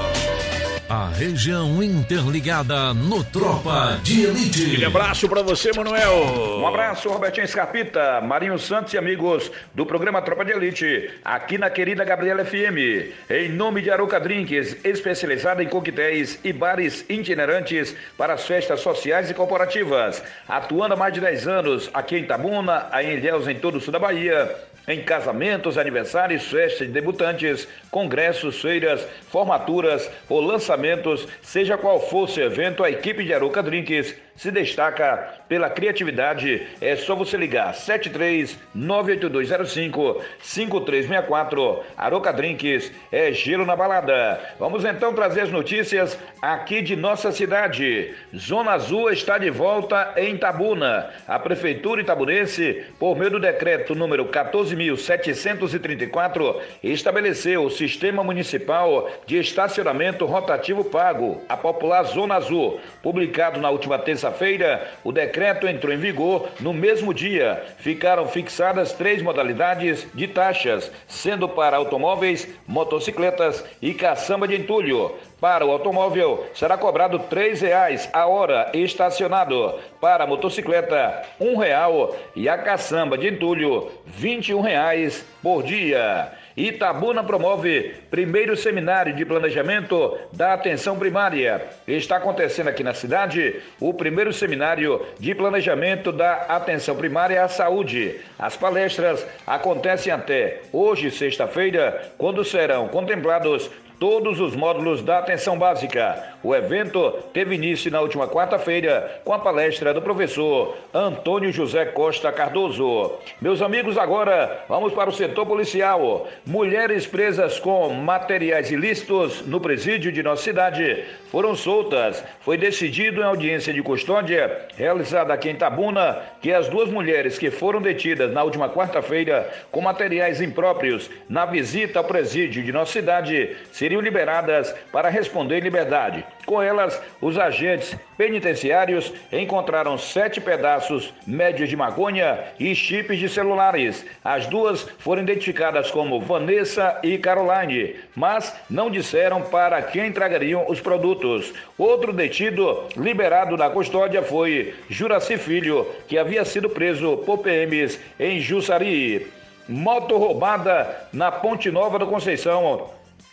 A região interligada no Tropa de Elite. Aquele abraço pra você, Manuel. Um abraço, Robertinho Scarpita, Marinho Santos e amigos do programa Tropa de Elite, aqui na querida Gabriela F M. Em nome de Aroca Drinks, especializada em coquetéis e bares itinerantes para as festas sociais e corporativas. Atuando há mais de dez anos aqui em Itabuna, em Ilhéus, em todo o sul da Bahia. Em casamentos, aniversários, festas de debutantes, congressos, feiras, formaturas ou lançamentos, seja qual for o seu evento, a equipe de Aroca Drinks se destaca pela criatividade. É só você ligar sete três nove oito dois zero cinco cinco três seis quatro. Aroca Drinks é gelo na balada. Vamos então trazer as notícias aqui de nossa cidade. Zona Azul está de volta em Itabuna. A Prefeitura itabunense, por meio do decreto número quatorze mil setecentos e trinta e quatro, estabeleceu o Sistema Municipal de Estacionamento Rotativo Pago, a popular Zona Azul. Publicado na última terça-feira, o decreto entrou em vigor no mesmo dia. Ficaram fixadas três modalidades de taxas, sendo para automóveis, motocicletas e caçamba de entulho. Para o automóvel, será cobrado três reais a hora estacionado. Para a motocicleta, um real. E a caçamba de entulho, vinte e um reais por dia. Itabuna promove primeiro seminário de planejamento da atenção primária. Está acontecendo aqui na cidade o primeiro seminário de planejamento da atenção primária à saúde. As palestras acontecem até hoje, sexta-feira, quando serão contemplados todos os módulos da atenção básica. O evento teve início na última quarta-feira com a palestra do professor Antônio José Costa Cardoso. Meus amigos, agora vamos para o setor policial. Mulheres presas com materiais ilícitos no presídio de nossa cidade foram soltas. Foi decidido em audiência de custódia realizada aqui em Itabuna que as duas mulheres que foram detidas na última quarta-feira com materiais impróprios na visita ao presídio de nossa cidade seriam liberadas para responder em liberdade. Com elas, os agentes penitenciários encontraram sete pedaços médios de maconha e chips de celulares. As duas foram identificadas como Vanessa e Caroline, mas não disseram para quem entregariam os produtos. Outro detido liberado da custódia foi Juraci Filho, que havia sido preso por P Ms em Jussari. Moto roubada na Ponte Nova da Conceição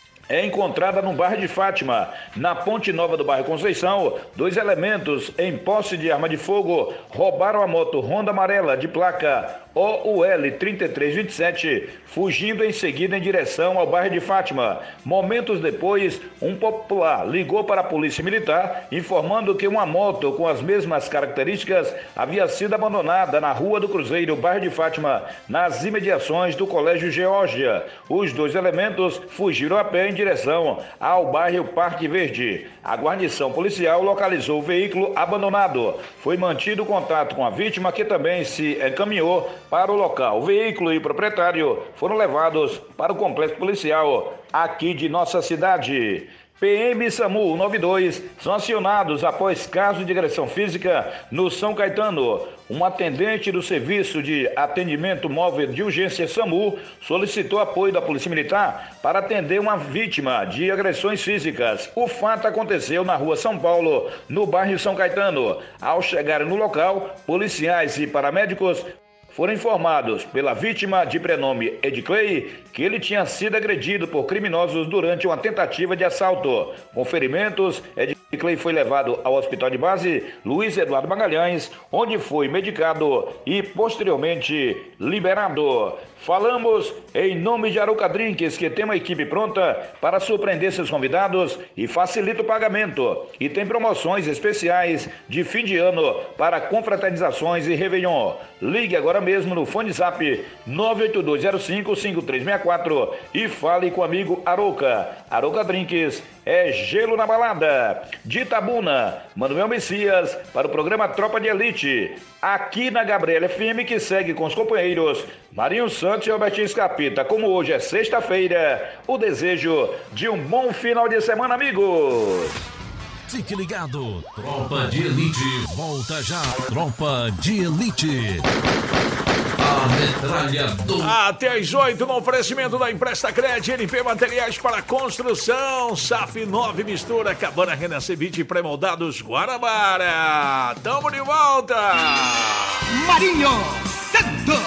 é encontrada no bairro de Fátima. Na Ponte Nova do bairro Conceição, dois elementos em posse de arma de fogo roubaram a moto Honda amarela de placa O U L trinta e três vinte e sete, fugindo em seguida em direção ao bairro de Fátima. Momentos depois, um popular ligou para a Polícia Militar informando que uma moto com as mesmas características havia sido abandonada na Rua do Cruzeiro, bairro de Fátima, nas imediações do Colégio Geórgia. Os dois elementos fugiram a pé em direção ao bairro Parque Verde. A guarnição policial localizou o veículo abandonado. Foi mantido contato com a vítima, que também se encaminhou para o local. O veículo e o proprietário foram levados para o complexo policial aqui de nossa cidade. P M e SAMU noventa e dois são acionados após caso de agressão física no São Caetano. Um atendente do Serviço de Atendimento Móvel de Urgência SAMU solicitou apoio da Polícia Militar para atender uma vítima de agressões físicas. O fato aconteceu na Rua São Paulo, no bairro São Caetano. Ao chegarem no local, policiais e paramédicos foram informados pela vítima, de prenome Edclay, que ele tinha sido agredido por criminosos durante uma tentativa de assalto. Com ferimentos, Ed... Clay foi levado ao hospital de base Luiz Eduardo Magalhães, onde foi medicado e posteriormente liberado. Falamos em nome de Arouca Drinks, que tem uma equipe pronta para surpreender seus convidados e facilita o pagamento. E tem promoções especiais de fim de ano para confraternizações e Réveillon. Ligue agora mesmo no Fone Zap nove oito dois zero cinco cinco três seis quatro e fale com o amigo Arouca. Arouca Drinks é gelo na balada. De Itabuna, Manuel Messias para o programa Tropa de Elite. Aqui na Gabriela F M, que segue com os companheiros Marinho Santos e Robertinho Escarpita. Como hoje é sexta-feira, o desejo de um bom final de semana, amigos. Fique ligado, Tropa de Elite volta já. Tropa de Elite. A metralhadora. Até às oito no oferecimento da Empresta Cred, N P Materiais para Construção, S A F nove Mistura, Cabana Renascimento e Pré-Moldados Guarabara. Tamo de volta. Marinho Santos.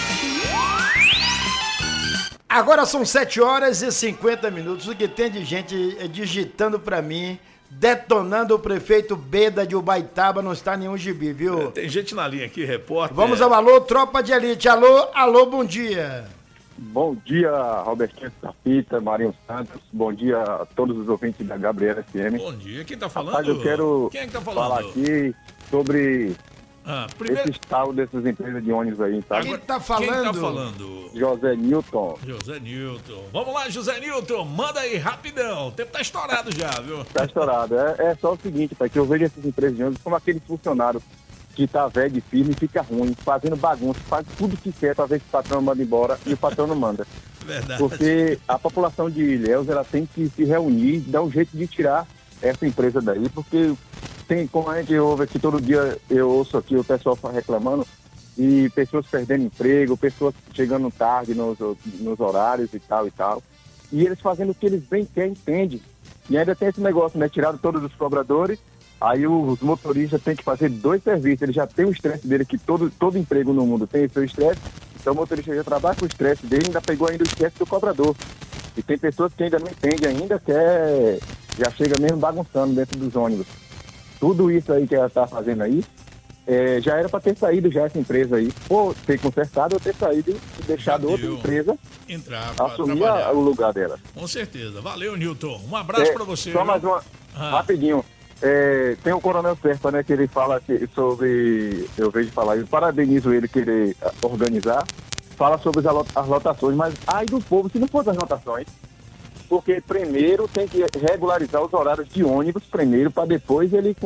Agora são sete horas e cinquenta minutos. O que tem de gente digitando pra mim, detonando o prefeito Beda de Ubaitaba, não está nenhum gibi, viu? É, tem gente na linha aqui, repórter. Vamos ao alô, Tropa de Elite. Alô, alô, bom dia. Bom dia, Robertinho Escarpita, Marinho Santos. Bom dia a todos os ouvintes da Gabriela F M. Bom dia, quem tá falando? Rapaz, eu quero Quem é que tá falando? falar aqui sobre ah, primeiro... esse estado dessas empresas de ônibus aí, sabe? Quem tá falando? Quem tá falando? José Newton. José Newton. Vamos lá, José Newton, manda aí, rapidão. O tempo tá estourado já, viu? Tá estourado. É, é só o seguinte, pai, que eu vejo essas empresas de ônibus como aqueles funcionários que tá velho e firme e fica ruim, fazendo bagunça, faz tudo que quer pra ver se o patrão manda embora e o patrão não manda. Verdade. Porque a população de Ilhéus, ela tem que se reunir, dar um jeito de tirar essa empresa daí, porque tem, como a gente ouve aqui todo dia, eu ouço aqui o pessoal reclamando, e pessoas perdendo emprego, pessoas chegando tarde nos, nos horários e tal e tal, e eles fazendo o que eles bem querem, entendem. E ainda tem esse negócio, né, tirado todos os cobradores, aí os motoristas têm que fazer dois serviços, ele já tem o estresse dele, que todo, todo emprego no mundo tem seu estresse, então o motorista já trabalha com o estresse dele, ainda pegou ainda o estresse do cobrador. E tem pessoas que ainda não entendem ainda, que é, já chega mesmo bagunçando dentro dos ônibus. Tudo isso aí que ela está fazendo aí, é, já era para ter saído já essa empresa aí, ou ter consertado ou ter saído e deixado já outra empresa entrar assumir a, o lugar dela. Com certeza. Valeu, Newton. Um abraço é, para você. Só viu? mais uma, ah. rapidinho. É, tem o Coronel Serpa, né, que ele fala que, sobre, eu vejo falar, eu parabenizo ele querer organizar, fala sobre as, as lotações, mas ai do povo se não for das lotações, porque primeiro tem que regularizar os horários de ônibus primeiro, para depois ele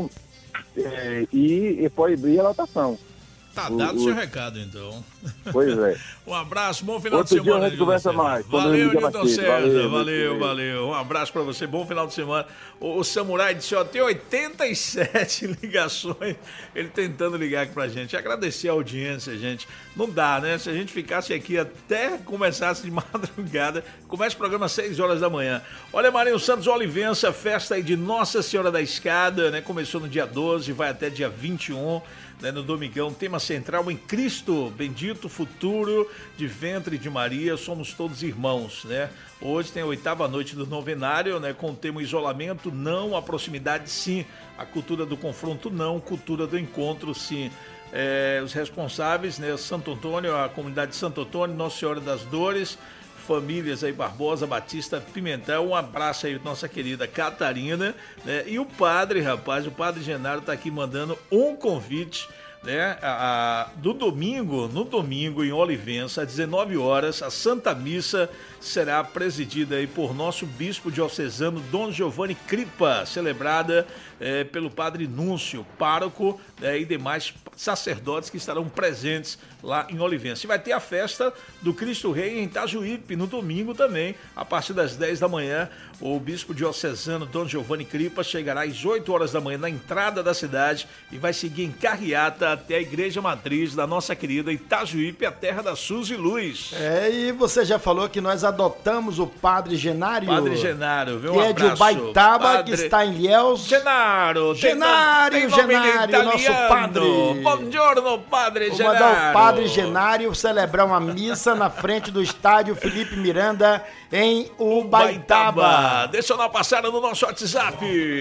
é, ir e proibir a lotação. Tá dado o seu recado, então. Pois é. Um abraço, bom final Outro de semana. Dia a gente conversa mais. Valeu, Newton César. Valeu, valeu, valeu, valeu. Um abraço pra você, bom final de semana. O, o Samurai disse, ó, tem oitenta e sete ligações, ele tentando ligar aqui pra gente. Agradecer a audiência, gente. Não dá, né? Se a gente ficasse aqui até começasse de madrugada, começa o programa às seis horas da manhã. Olha, Marinho Santos Olivença, festa aí de Nossa Senhora da Escada, né? Começou no dia doze, vai até dia vinte e um. Né, no Domingão, tema central em Cristo, bendito futuro de ventre de Maria, somos todos irmãos, né? Hoje tem a oitava noite do novenário, né, com o tema isolamento, não, a proximidade sim, a cultura do confronto não, cultura do encontro sim. É, os responsáveis, né, Santo Antônio, a comunidade de Santo Antônio, Nossa Senhora das Dores, famílias aí, Barbosa, Batista, Pimentel, um abraço aí, nossa querida Catarina, né? E o padre, rapaz, o padre Genaro tá aqui mandando um convite, né? A, a, do domingo, no domingo em Olivença, às dezenove horas, a Santa Missa será presidida aí por nosso bispo diocesano Dom Giovanni Cripa, celebrada é, pelo padre Núncio, pároco, né, e demais sacerdotes que estarão presentes lá em Olivença. E vai ter a festa do Cristo Rei em Itajuípe, no domingo também, a partir das dez da manhã. O bispo diocesano Dom Giovanni Cripa chegará às oito horas da manhã na entrada da cidade e vai seguir em carreata até a igreja matriz da nossa querida Itajuípe, a terra da Suzy Luz. É, e você já falou que nós adotamos o Padre Genário. Padre Genário, viu? Um que é abraço. de Ubaitaba, Padre... que está em Ilhéus. Genário! Genaro. Genário, tem nome, tem nome Genário, nosso italiano. padre. Buongiorno, padre Vou Genaro. mandar o padre Genário celebrar uma missa na frente do estádio Felipe Miranda, em Ubaitaba. Deixa eu dar uma passada no nosso WhatsApp.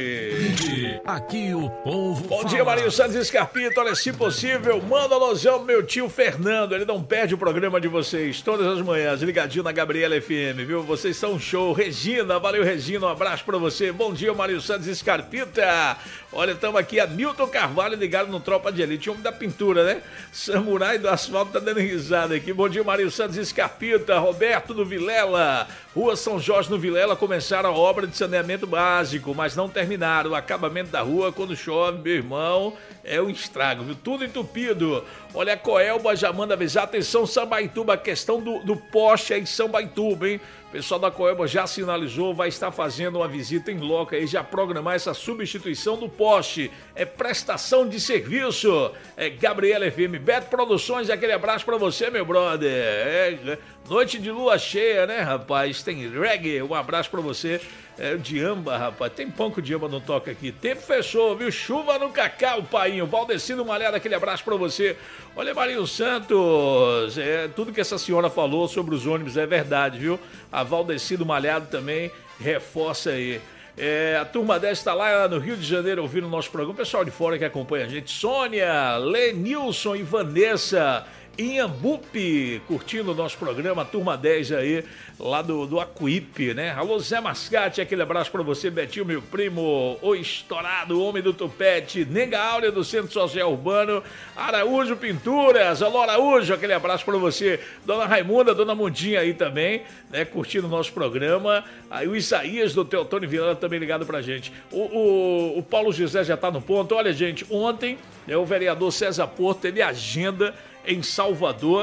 Aqui o povo Bom fala. dia, Marinho Santos Scarpito. Olha, se possível, manda alusão pro meu tio Fernando. Ele não perde o programa de vocês todas as manhãs, ligadinho na Gabriela F M, viu? Vocês são um show. Regina, valeu, Regina. Um abraço pra você. Bom dia, Marinho Santos Scarpita. Olha, estamos aqui, a Milton Carvalho ligado no Tropa de Elite, homem da pintura, né? Samurai do asfalto tá dando risada aqui. Bom dia, Marinho Santos Scarpita. Roberto do Vilela. Rua São Jorge no Vilela começaram a obra de saneamento básico, mas não terminaram. O acabamento da rua, quando chove, meu irmão, é um estrago, viu? Tudo entupido. Olha, a Coelba já manda avisar. Atenção, Sambaituba, a questão do, do poste aí em Sambaituba, hein? O pessoal da Coelba já sinalizou, vai estar fazendo uma visita em loco aí, já programar essa substituição do poste. É prestação de serviço. É Gabriela F M, Beto Produções, aquele abraço pra você, meu brother. É, é, noite de lua cheia, né, rapaz? Tem reggae, um abraço pra você. É o Diamba, rapaz. Tem pão que o Diamba não toca aqui. Tempo fechou, viu? Chuva no cacau, painho. Valdecino Malhada, aquele abraço pra você. Olha, Marinho Santos. É, tudo que essa senhora falou sobre os ônibus é verdade, viu? A Valdecino Malhado também reforça aí. É, a turma dez está lá no Rio de Janeiro ouvindo o nosso programa. O pessoal de fora que acompanha a gente. Sônia, Lenilson e Vanessa. Inhambupe, curtindo o nosso programa, a turma dez aí, lá do, do Acuípe, né? Alô, Zé Mascate, aquele abraço pra você, Betinho, meu primo, o estourado, homem do tupete, Nega Áurea do Centro Social Urbano, Araújo Pinturas, alô, Araújo, aquele abraço pra você, Dona Raimunda, Dona Mundinha aí também, né? Curtindo o nosso programa, aí o Isaías do Teotônio Viana também ligado pra gente. O, o, o Paulo José já tá no ponto. Olha, gente, ontem, né, o vereador César Porto, ele agenda em Salvador,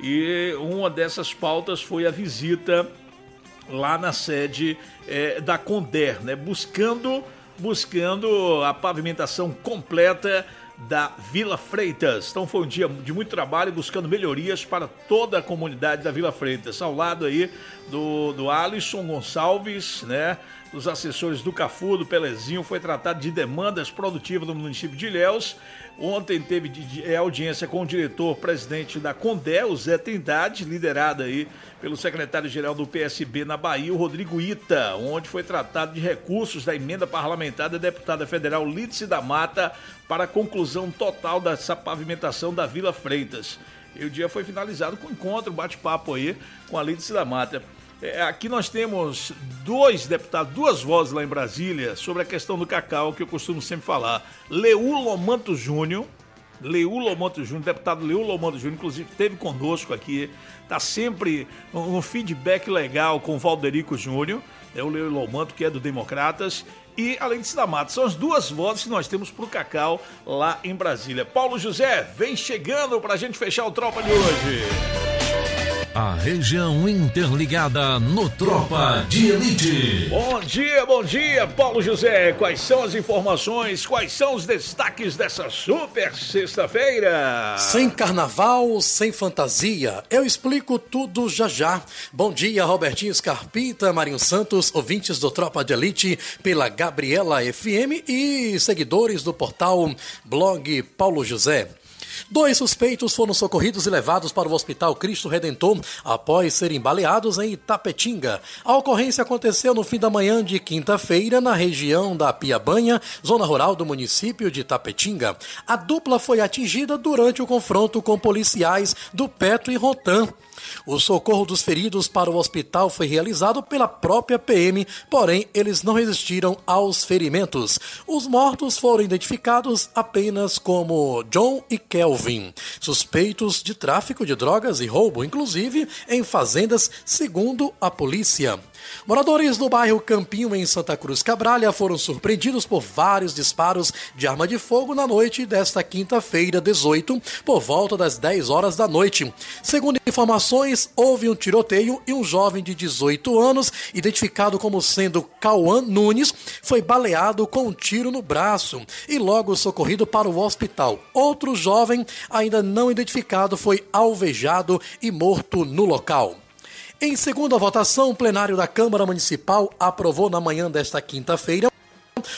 e uma dessas pautas foi a visita lá na sede é, da Conder, né, buscando, buscando a pavimentação completa da Vila Freitas. Então foi um dia de muito trabalho, buscando melhorias para toda a comunidade da Vila Freitas, ao lado aí do, do Alisson Gonçalves, né, dos assessores do Cafu, do Pelezinho. Foi tratado de demandas produtivas do município de Ilhéus. Ontem teve audiência com o diretor-presidente da Condé, o Zé Trindade, liderado aí pelo secretário-geral do P S B na Bahia, o Rodrigo Ita, onde foi tratado de recursos da emenda parlamentar da deputada federal Lídice da Mata para a conclusão total dessa pavimentação da Vila Freitas. E o dia foi finalizado com um encontro, um bate-papo aí com a Lídice da Mata. É, aqui nós temos dois deputados, duas vozes lá em Brasília sobre a questão do cacau, que eu costumo sempre falar. Leu Lomanto Júnior, Leu Lomanto Júnior, deputado Leu Lomanto Júnior, inclusive esteve conosco aqui, está sempre um feedback legal com o Valderico Júnior, é o Leu Lomanto, que é do Democratas, e além de da Mata. São as duas vozes que nós temos para o cacau lá em Brasília. Paulo José, vem chegando para a gente fechar o Tropa de hoje. A região interligada no Tropa de Elite. Bom dia, bom dia, Paulo José. Quais são as informações, quais são os destaques dessa super sexta-feira? Sem carnaval, sem fantasia. Eu explico tudo já já. Bom dia, Robertinho Scarpita, Marinho Santos, ouvintes do Tropa de Elite pela Gabriela F M e seguidores do portal Blog Paulo José. Dois suspeitos foram socorridos e levados para o Hospital Cristo Redentor após serem baleados em Itapetinga. A ocorrência aconteceu no fim da manhã de quinta-feira na região da Piabanha, zona rural do município de Itapetinga. A dupla foi atingida durante o confronto com policiais do Petro e Rotan. O socorro dos feridos para o hospital foi realizado pela própria P M, porém eles não resistiram aos ferimentos. Os mortos foram identificados apenas como John e Kelvin, suspeitos de tráfico de drogas e roubo, inclusive em fazendas, segundo a polícia. Moradores do bairro Campinho, em Santa Cruz Cabralha, foram surpreendidos por vários disparos de arma de fogo na noite desta quinta-feira, dezoito, por volta das dez horas da noite. Segundo informações, houve um tiroteio e um jovem de dezoito anos, identificado como sendo Cauã Nunes, foi baleado com um tiro no braço e logo socorrido para o hospital. Outro jovem, ainda não identificado, foi alvejado e morto no local. Em segunda votação, o plenário da Câmara Municipal aprovou na manhã desta quinta-feira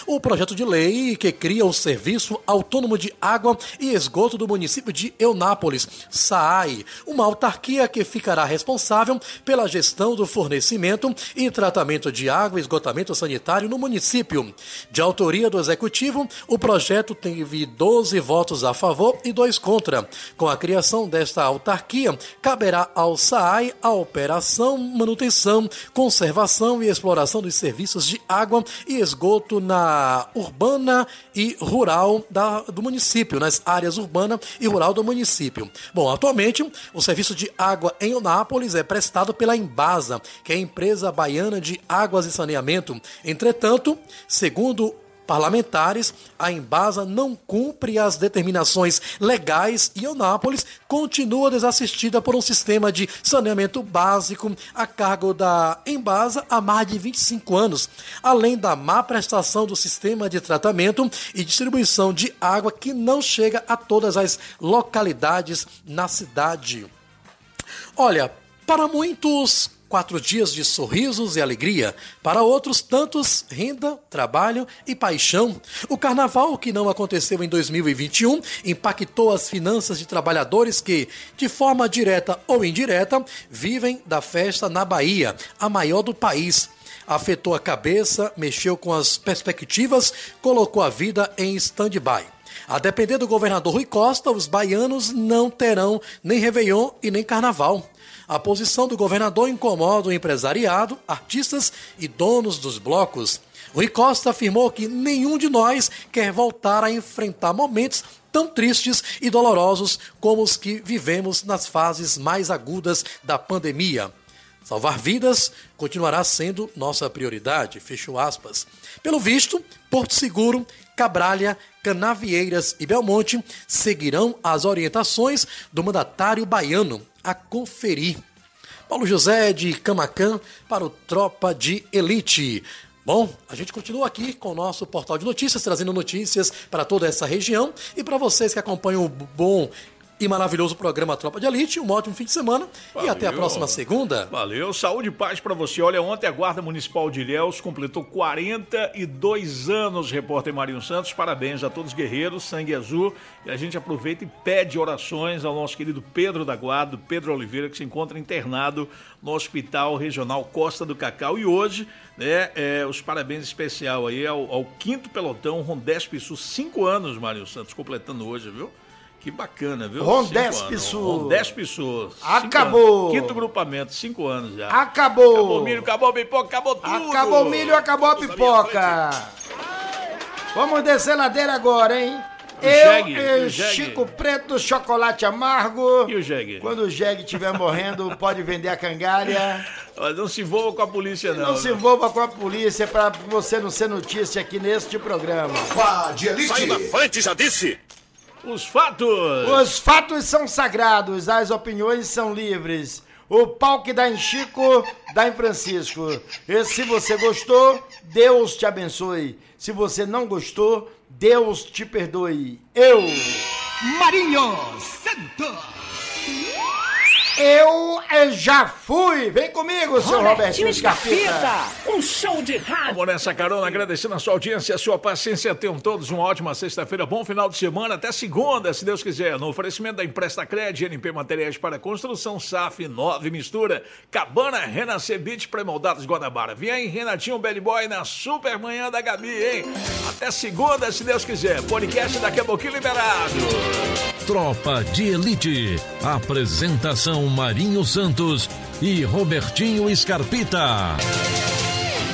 o projeto de lei que cria o Serviço Autônomo de Água e Esgoto do município de Eunápolis, SAAI, uma autarquia que ficará responsável pela gestão do fornecimento e tratamento de água e esgotamento sanitário no município. De autoria do Executivo, o projeto teve doze votos a favor e dois contra. Com a criação desta autarquia, caberá ao SAAI a operação, manutenção, conservação e exploração dos serviços de água e esgoto na urbana e rural da, do município, nas áreas urbana e rural do município. Bom, atualmente, o serviço de água em Eunápolis é prestado pela Embasa, que é a empresa baiana de águas e saneamento. Entretanto, segundo parlamentares, a Embasa não cumpre as determinações legais e Eunápolis continua desassistida por um sistema de saneamento básico a cargo da Embasa há mais de vinte e cinco anos, além da má prestação do sistema de tratamento e distribuição de água que não chega a todas as localidades na cidade. Olha, para muitos, quatro dias de sorrisos e alegria. Para outros, tantos, renda, trabalho e paixão. O carnaval, que não aconteceu em dois mil e vinte e um, impactou as finanças de trabalhadores que, de forma direta ou indireta, vivem da festa na Bahia, a maior do país. Afetou a cabeça, mexeu com as perspectivas, colocou a vida em stand-by. A depender do governador Rui Costa, os baianos não terão nem Réveillon e nem Carnaval. A posição do governador incomoda o empresariado, artistas e donos dos blocos. Rui Costa afirmou que nenhum de nós quer voltar a enfrentar momentos tão tristes e dolorosos como os que vivemos nas fases mais agudas da pandemia. Salvar vidas continuará sendo nossa prioridade, fechou aspas. Pelo visto, Porto Seguro, Cabralha, Canavieiras e Belmonte seguirão as orientações do mandatário baiano a conferir. Paulo José de Camacan para o Tropa de Elite. Bom, a gente continua aqui com o nosso portal de notícias, trazendo notícias para toda essa região e para vocês que acompanham o bom e maravilhoso programa Tropa de Elite. Um ótimo fim de semana. Valeu. E até a próxima segunda. Valeu, saúde e paz pra você. Olha, ontem a Guarda Municipal de Ilhéus completou quarenta e dois anos, repórter Marinho Santos. Parabéns a todos os guerreiros, sangue azul. E a gente aproveita e pede orações ao nosso querido Pedro da Guarda, Pedro Oliveira, que se encontra internado no Hospital Regional Costa do Cacau. E hoje, né, é, os parabéns especial aí ao, ao quinto pelotão Rondesp Sul. Cinco anos, Marinho Santos, completando hoje, viu? Que bacana, viu? Rondesp Sul. Rondesp Sul. Acabou. Quinto grupamento, cinco anos já. Acabou. Acabou o milho, acabou a pipoca, acabou tudo. Acabou o milho, acabou a pipoca. Vamos descer ladeira agora, hein? Eu, jegue, eu Chico Preto, chocolate amargo. E o jegue? Quando o jegue estiver morrendo, pode vender a cangalha. Mas não se envolva com a polícia, não. Não, não se envolva com a polícia para você não ser notícia aqui neste programa. Tropa de Elite. Sai da frente, já disse. Os fatos! Os fatos são sagrados, as opiniões são livres. O pau que dá em Chico, dá em Francisco. E se você gostou, Deus te abençoe. Se você não gostou, Deus te perdoe. Eu, Marinho Santos. Eu já fui. Vem comigo, seu Robertinho Scarpita. Um show de rádio. Vamos nessa carona, agradecendo a sua audiência, a sua paciência. Tenham todos uma ótima sexta-feira, bom final de semana, até segunda, se Deus quiser. No oferecimento da Empresta Cred, N P Materiais para Construção, S A F, nove Mistura, Cabana, Renascer Beach, Pré-Moldados Guanabara. Vem aí, Renatinho Belly Boy na super manhã da Gabi, hein? Até segunda, se Deus quiser. Podcast daqui a pouquinho liberado. Tropa de Elite. Apresentação Marinho Santos e Robertinho Scarpita.